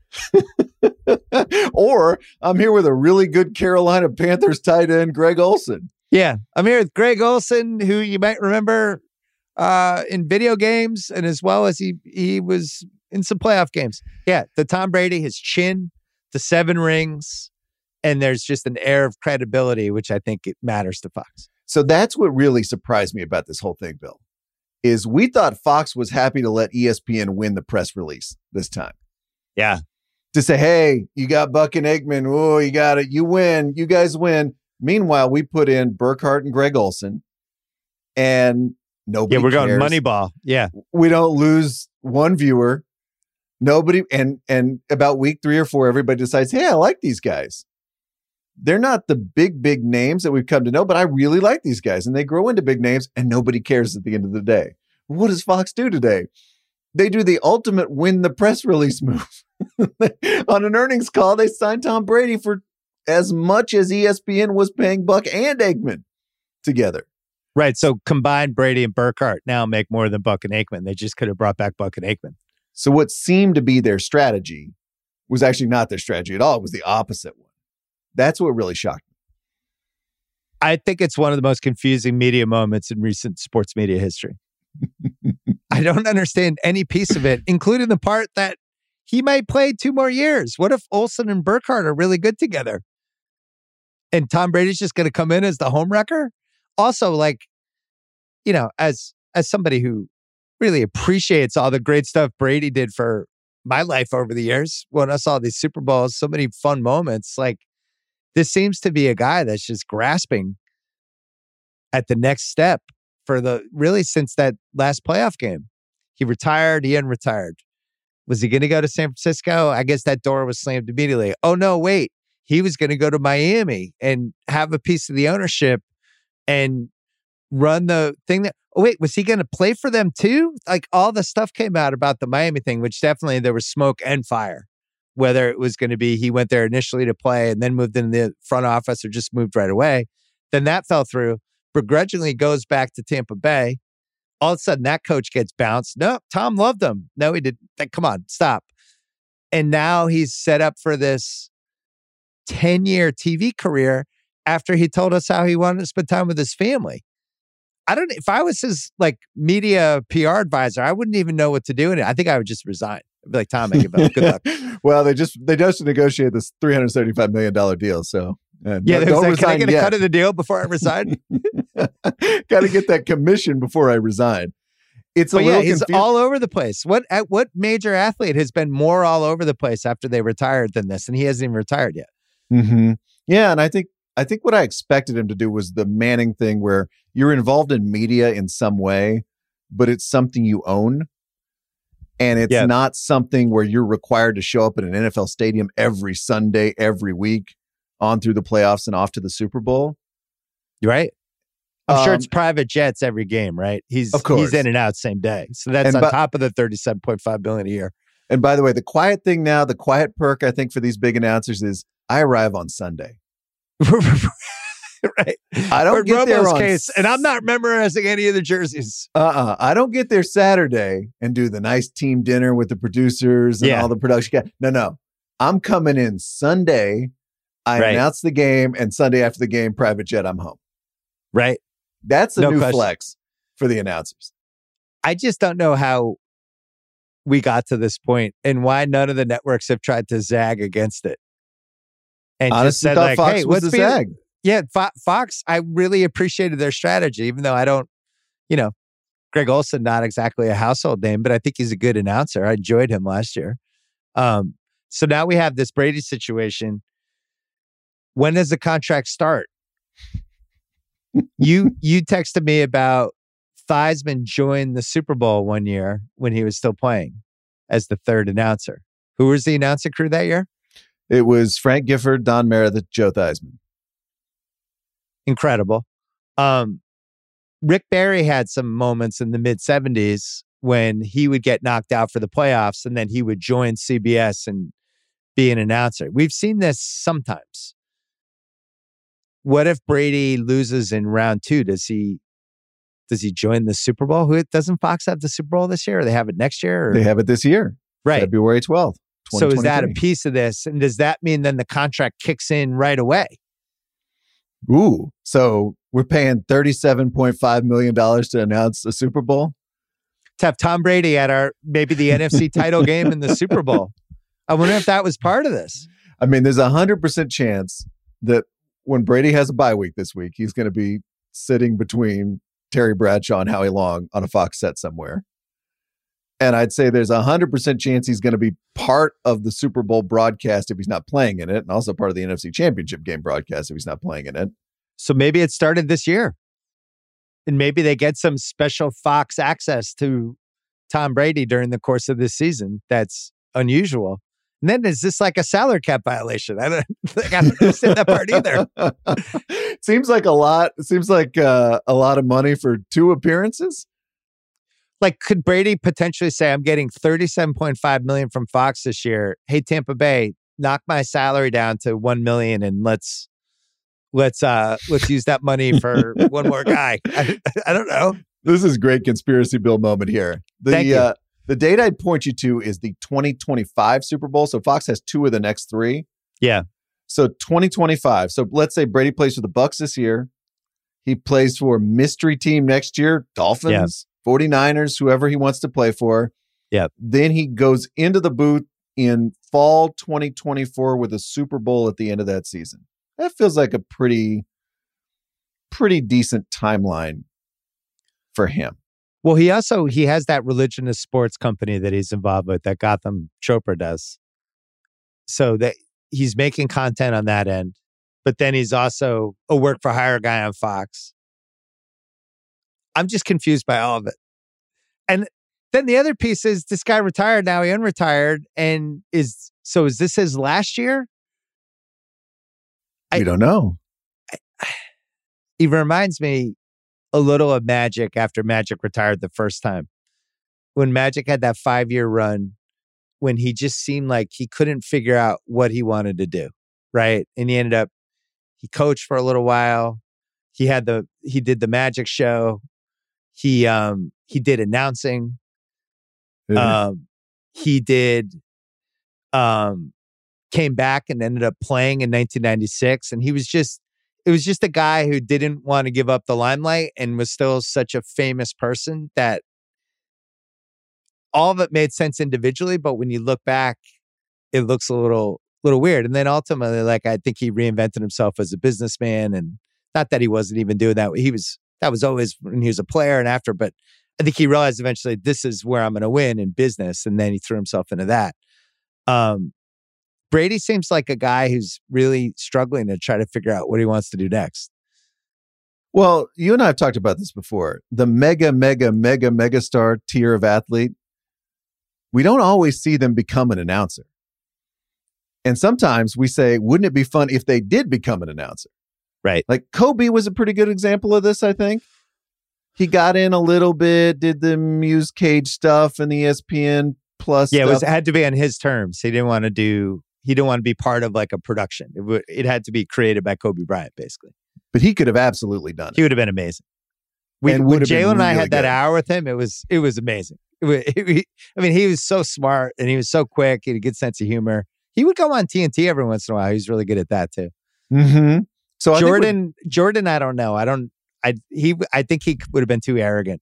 Or I'm here with a really good Carolina Panthers tight end, Greg Olsen. Yeah, I'm here with Greg Olsen, who you might remember uh, in video games, and as well as he he was in some playoff games. Yeah, the Tom Brady, his chin, the seven rings, and there's just an air of credibility, which I think it matters to Fox. So that's what really surprised me about this whole thing, Bill, is we thought Fox was happy to let E S P N win the press release this time. Yeah. To say, hey, you got Buck and Aikman. Oh, you got it. You win. You guys win. Meanwhile, we put in Burkhardt and Greg Olsen, and nobody Yeah, we're going cares. Moneyball. Yeah. We don't lose one viewer. Nobody. And, and about week three or four, everybody decides, hey, I like these guys. They're not the big, big names that we've come to know, but I really like these guys. And they grow into big names, and nobody cares at the end of the day. What does Fox do today? They do the ultimate win the press release move. On an earnings call, they signed Tom Brady for as much as E S P N was paying Buck and Aikman together. Right. So combined Brady and Burkhardt now make more than Buck and Aikman. They just could have brought back Buck and Aikman. So what seemed to be their strategy was actually not their strategy at all. It was the opposite one. That's what really shocked me. I think it's one of the most confusing media moments in recent sports media history. I don't understand any piece of it, including the part that he might play two more years. What if Olsen and Burkhardt are really good together? And Tom Brady's just going to come in as the home wrecker? Also, like, you know, as as somebody who really appreciates all the great stuff Brady did for my life over the years, when I saw these Super Bowls, so many fun moments, like, this seems to be a guy that's just grasping at the next step for the, really since that last playoff game. He retired, he unretired. Was he going to go to San Francisco? I guess that door was slammed immediately. Oh, no, wait. He was going to go to Miami and have a piece of the ownership and run the thing that, oh, wait, was he going to play for them too? Like, all the stuff came out about the Miami thing, which definitely there was smoke and fire. Whether it was going to be he went there initially to play and then moved in the front office or just moved right away. Then that fell through. Begrudgingly goes back to Tampa Bay. All of a sudden, that coach gets bounced. No, Tom loved him. No, he didn't. Like, come on, stop. And now he's set up for this ten-year T V career after he told us how he wanted to spend time with his family. I don't, if I was his like media P R advisor, I wouldn't even know what to do. And I think I would just resign. I'd be like, Tom, I give up. Good luck. Well, they just, they just negotiated this three hundred seventy-five million dollars deal. So uh, yeah, no, they was don't like, can I resign get a yet. cut of the deal before I resign? Got to get that commission before I resign. It's a But yeah, little he's confusing. all over the place. What at what major athlete has been more all over the place after they retired than this? And he hasn't even retired yet. Mm-hmm. Yeah, and I think I think what I expected him to do was the Manning thing, where you're involved in media in some way, but it's something you own, and it's Yeah. not something where you're required to show up at an N F L stadium every Sunday, every week, on through the playoffs and off to the Super Bowl. Right? I'm sure Um, it's private jets every game, right? He's Of course. he's in and out same day. So that's And on but- top of the thirty-seven point five billion dollars a year. And by the way, the quiet thing now, the quiet perk, I think, for these big announcers is I arrive on Sunday. Right. I don't or get there Romo's on case, and I'm not memorizing any of the jerseys. Uh-uh. I don't get there Saturday and do the nice team dinner with the producers and Yeah. all the production guys. No, no. I'm coming in Sunday. I Right. announce the game, and Sunday after the game, private jet, I'm home. Right. That's the No new question. flex for the announcers. I just don't know how we got to this point and why none of the networks have tried to zag against it. And just Honestly, said thought like, Fox hey, was let's the be zag. Yeah, Fo- Fox, I really appreciated their strategy, even though I don't, you know, Greg Olson, not exactly a household name, but I think he's a good announcer. I enjoyed him last year. Um, so now we have this Brady situation. When does the contract start? you you texted me about Theismann joined the Super Bowl one year when he was still playing as the third announcer. Who was the announcer crew that year? It was Frank Gifford, Don Meredith, Joe Theismann. Incredible. Um, Rick Barry had some moments in the mid seventies when he would get knocked out for the playoffs and then he would join C B S and be an announcer. We've seen this sometimes. What if Brady loses in round two? Does he does he join the Super Bowl? Who doesn't Fox have the Super Bowl this year? Or they have it next year? Or? They have it this year. Right. February twelfth. So is that a piece of this? And does that mean then the contract kicks in right away? Ooh, so we're paying thirty-seven point five million dollars to announce a Super Bowl? To have Tom Brady at our, maybe the N F C title game in the Super Bowl. I wonder if that was part of this. I mean, there's a one hundred percent chance that when Brady has a bye week this week, he's going to be sitting between Terry Bradshaw and Howie Long on a Fox set somewhere. And I'd say there's a one hundred percent chance he's going to be part of the Super Bowl broadcast if he's not playing in it, and also part of the N F C Championship game broadcast if he's not playing in it. So maybe it started this year. And maybe they get some special Fox access to Tom Brady during the course of this season. That's unusual. And then is this like a salary cap violation? I don't, like, I don't understand that part either. Seems like a lot. It seems like uh, a lot of money for two appearances. Like, could Brady potentially say, I'm getting thirty-seven point five million dollars from Fox this year. Hey, Tampa Bay, knock my salary down to one million dollars and let's let's uh let's use that money for one more guy. I, I don't know. This is a great conspiracy bill moment here. The Thank you. uh, the date I'd point you to is the twenty twenty-five Super Bowl. So Fox has two of the next three. Yeah. So twenty twenty-five. So let's say Brady plays for the Bucks this year. He plays for mystery team next year, Dolphins, Yeah. forty-niners, whoever he wants to play for. Yeah. Then he goes into the booth in fall twenty twenty-four with a Super Bowl at the end of that season. That feels like a pretty, pretty decent timeline for him. Well, he also, he has that religionist sports company that he's involved with that Gotham Chopra does. So that he's making content on that end, but then he's also a work for hire guy on Fox. I'm just confused by all of it. And then the other piece is this guy retired, now he unretired, and is, so is this his last year? We I- don't know. He reminds me a little of Magic after Magic retired the first time. When Magic had that five-year run, when he just seemed like he couldn't figure out what he wanted to do, right? And he ended up, he coached for a little while. He had the, he did the Magic show. He, um, he did announcing. Yeah. Um, he did, um, came back and ended up playing in nineteen ninety-six. And he was just, it was just a guy who didn't want to give up the limelight and was still such a famous person that all of it made sense individually. But when you look back, it looks a little, little weird. And then ultimately, like, I think he reinvented himself as a businessman, and not that he wasn't even doing that. He was, that was always when he was a player and after, but I think he realized eventually this is where I'm going to win in business. And then he threw himself into that. Um, Brady seems like a guy who's really struggling to try to figure out what he wants to do next. Well, you and I have talked about this before. The mega, mega, mega, mega star tier of athlete, we don't always see them become an announcer. And sometimes we say, wouldn't it be fun if they did become an announcer? Right. Like Kobe was a pretty good example of this, I think. He got in a little bit, did the Muse Cage stuff and the E S P N plus. Yeah, stuff. it was it had to be on his terms. He didn't want to do. He didn't want to be part of like a production. It, w- it had to be created by Kobe Bryant, basically. But he could have absolutely done it. He would have been amazing. We, And when would have been Jalen and I really had that good. hour with him, it was it was amazing. It was, it, I mean, he was so smart and he was so quick. He had a good sense of humor. He would go on T N T every once in a while. He's really good at that too. Mm-hmm. So I think with- Jordan, Jordan, I don't know. I don't. I he. I think he would have been too arrogant.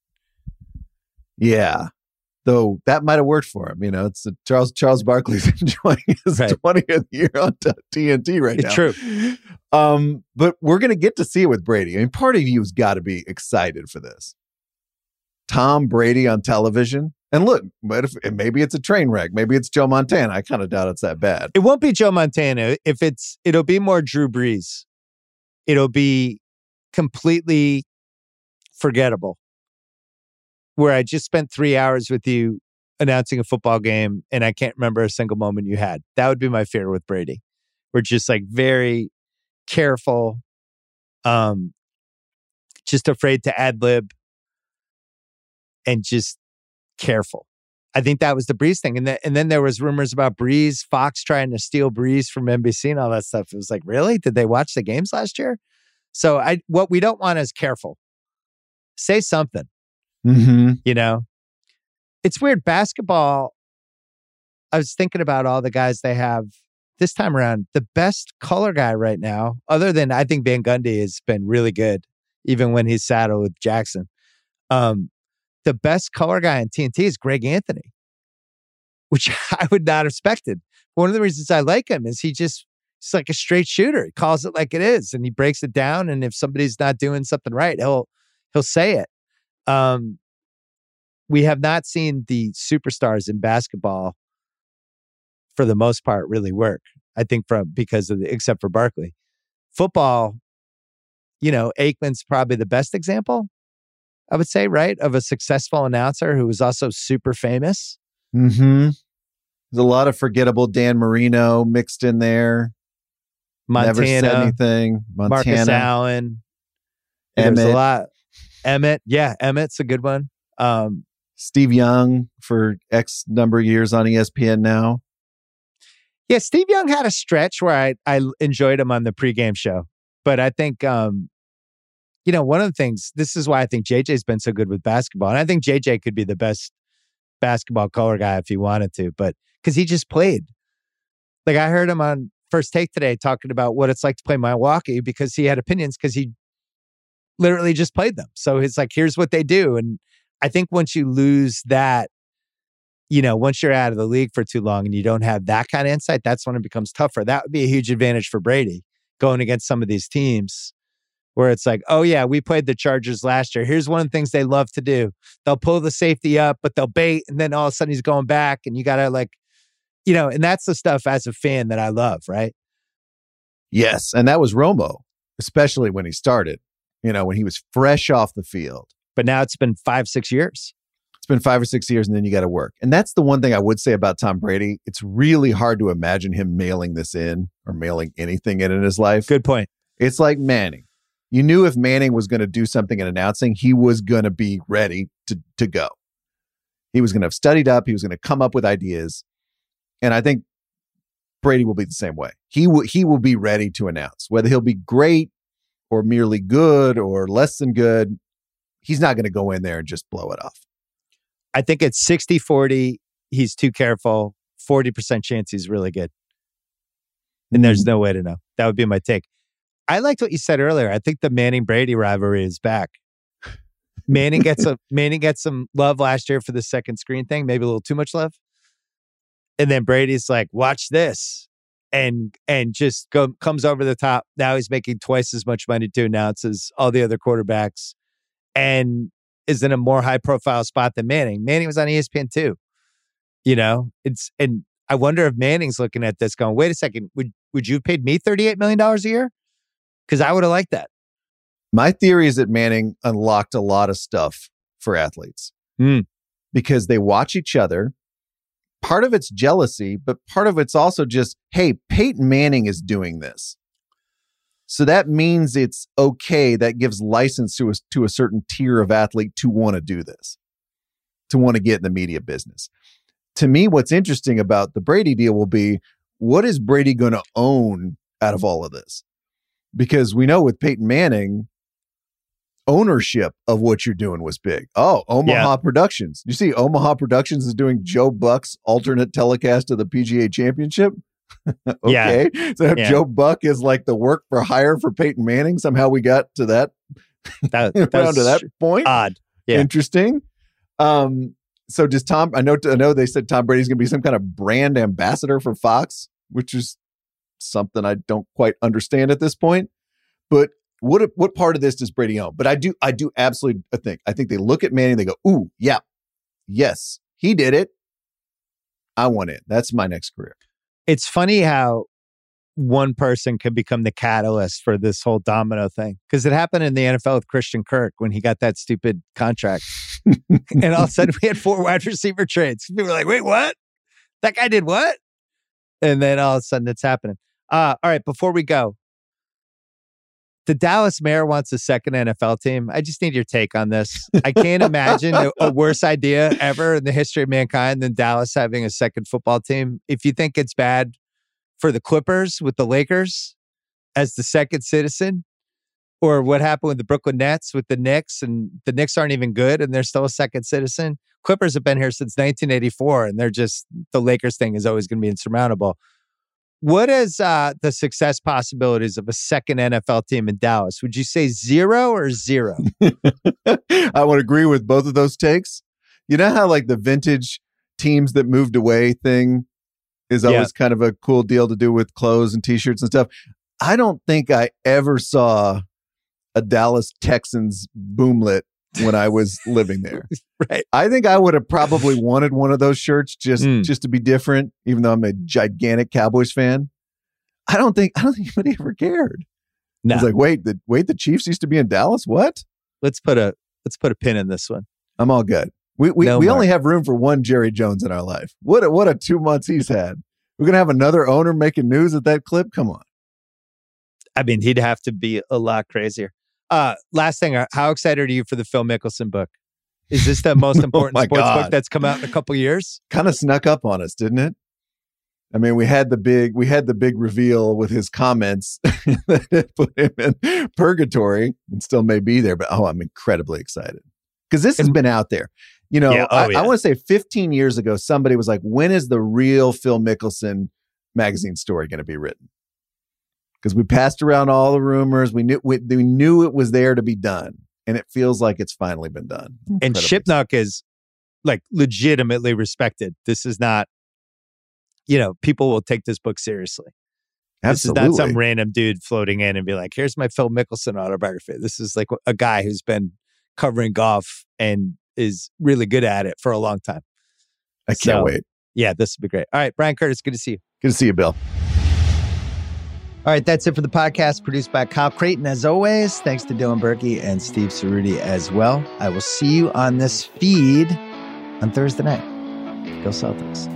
Yeah. Though that might have worked for him. You know, it's uh, Charles Charles Barkley's enjoying his Right. twentieth year on t- T N T right It's now. true. Um, but we're going to get to see it with Brady. I mean, part of you's got to be excited for this. Tom Brady on television. And look, but if, and maybe it's a train wreck. Maybe it's Joe Montana. I kind of doubt it's that bad. It won't be Joe Montana. If it's, it'll be more Drew Brees. It'll be completely forgettable. Where I just spent three hours with you announcing a football game and I can't remember a single moment you had. That would be my fear with Brady. We're just like very careful, um, just afraid to ad lib and just careful. I think that was the Breeze thing. And then, and then there was rumors about Breeze, Fox trying to steal Breeze from N B C and all that stuff. It was like, really? Did they watch the games last year? So I, what we don't want is careful. Say something. Mm-hmm. You know, it's weird. Basketball, I was thinking about all the guys they have this time around. The best color guy right now, other than I think Van Gundy has been really good, even when he's saddled with Jackson. Um, the best color guy on T N T is Greg Anthony, which I would not have expected. One of the reasons I like him is he just, he's like a straight shooter. He calls it like it is and he breaks it down. And if somebody's not doing something right, he'll, he'll say it. Um, we have not seen the superstars in basketball for the most part really work. I think from because of the, except for Barkley. Football, you know, Aikman's probably the best example, I would say, right? Of a successful announcer who was also super famous. Mm-hmm. There's a lot of forgettable Dan Marino mixed in there. Montana, Never said anything. Montana. Marcus Allen. There's Emmett. a lot. Emmett. Yeah, Emmett's a good one. Um, Steve Young for X number of years on E S P N now. Yeah, Steve Young had a stretch where I, I enjoyed him on the pregame show. But I think, um, you know, one of the things, this is why I think J J's been so good with basketball. And I think J J could be the best basketball color guy if he wanted to, but because he just played. Like I heard him on First Take today talking about what it's like to play Milwaukee because he had opinions because he literally just played them. So it's like, here's what they do. And I think once you lose that, you know, once you're out of the league for too long and you don't have that kind of insight, that's when it becomes tougher. That would be a huge advantage for Brady going against some of these teams where it's like, oh yeah, we played the Chargers last year. Here's one of the things they love to do. They'll pull the safety up, but they'll bait. And then all of a sudden he's going back and you got to like, you know, and that's the stuff as a fan that I love, right? Yes. And that was Romo, especially when he started, you know, when he was fresh off the field. But now it's been five, six years. It's been five or six years and then you got to work. And that's the one thing I would say about Tom Brady. It's really hard to imagine him mailing this in or mailing anything in in his life. Good point. It's like Manning. You knew if Manning was going to do something in announcing, he was going to be ready to, to go. He was going to have studied up. He was going to come up with ideas. And I think Brady will be the same way. He will, he will be ready to announce. Whether he'll be great or merely good or less than good, he's not going to go in there and just blow it off. I think it's sixty forty. He's too careful. forty percent chance he's really good. And there's no way to know. That would be my take. I liked what you said earlier. I think the Manning-Brady rivalry is back. Manning gets a Manning gets some love last year for the second screen thing, maybe a little too much love. And then Brady's like, watch this. And and just go, comes over the top. Now he's making twice as much money to announce as all the other quarterbacks. And is in a more high profile spot than Manning. Manning was on E S P N too. You know, it's, and I wonder if Manning's looking at this going, wait a second, would, would you have paid me thirty-eight million dollars a year? Because I would have liked that. My theory is that Manning unlocked a lot of stuff for athletes mm. because they watch each other. Part of it's jealousy, but part of it's also just, hey, Peyton Manning is doing this. So that means it's okay. That gives license to a, to a certain tier of athlete to want to do this, to want to get in the media business. to me, what's interesting about the Brady deal will be, what is Brady going to own out of all of this? Because we know with Peyton Manning, ownership of what you're doing was big. Oh, Omaha yeah. Productions. You see, Omaha Productions is doing Joe Buck's alternate telecast of the P G A Championship. Okay. Yeah. So yeah. Joe Buck is like the work for hire for Peyton Manning. Somehow we got to that, that around to that point. Odd. Yeah. Interesting. Um, so does Tom, I know, I know they said Tom Brady's going to be some kind of brand ambassador for Fox, which is something I don't quite understand at this point. But what what part of this does Brady own? But I do I do absolutely think I think they look at Manning, they go, ooh, yeah, yes, he did it. I want it. That's my next career. It's funny how one person can become the catalyst for this whole domino thing, because it happened in the N F L with Christian Kirk when he got that stupid contract. And all of a sudden we had four wide receiver trades. People were like, wait, what? That guy did what? And then all of a sudden it's happening. Uh, all right, before we go, the Dallas mayor wants a second N F L team. I just need your take on this. I can't imagine a, a worse idea ever in the history of mankind than Dallas having a second football team. If you think it's bad for the Clippers with the Lakers as the second citizen, or what happened with the Brooklyn Nets with the Knicks, and the Knicks aren't even good and they're still a second citizen. Clippers have been here since nineteen eighty-four and they're just, the Lakers thing is always going to be insurmountable. What is uh, the success possibilities of a second N F L team in Dallas? Would you say zero or zero? I would agree with both of those takes. You know how like the vintage teams that moved away thing is always yeah. kind of a cool deal to do with clothes and t-shirts and stuff. I don't think I ever saw a Dallas Texans boomlet when I was living there. Right. I think I would have probably wanted one of those shirts just, mm. just to be different, even though I'm a gigantic Cowboys fan. I don't think I don't think anybody ever cared. No. It's like, wait, the wait, the Chiefs used to be in Dallas? What? Let's put a let's put a pin in this one. I'm all good. We we, no we more. only have room for one Jerry Jones in our life. What a, what a two months he's had. We're gonna have another owner making news at that clip. Come on. I mean, he'd have to be a lot crazier. Uh, last thing, how excited are you for the Phil Mickelson book? Is this the most important oh sports God. book that's come out in a couple years? Kind of snuck up on us, didn't it? I mean, we had the big we had the big reveal with his comments that put him in purgatory and still may be there. But oh, I'm incredibly excited because this has been out there. You know, yeah, oh, I, yeah. I want to say fifteen years ago, somebody was like, when is the real Phil Mickelson magazine story going to be written? Because we passed around all the rumors. We knew we, we knew it was there to be done. And it feels like it's finally been done. And Shipnuck is like legitimately respected. This is not, you know, people will take this book seriously. Absolutely. This is not some random dude floating in and be like, here's my Phil Mickelson autobiography. This is like a guy who's been covering golf and is really good at it for a long time. I can't so, wait. Yeah, this would be great. All right, Brian Curtis, good to see you. Good to see you, Bill. All right, that's it for the podcast produced by Kyle Creighton. As always, thanks to Dylan Berkey and Steve Cerruti as well. I will see you on this feed on Thursday night. Go Celtics.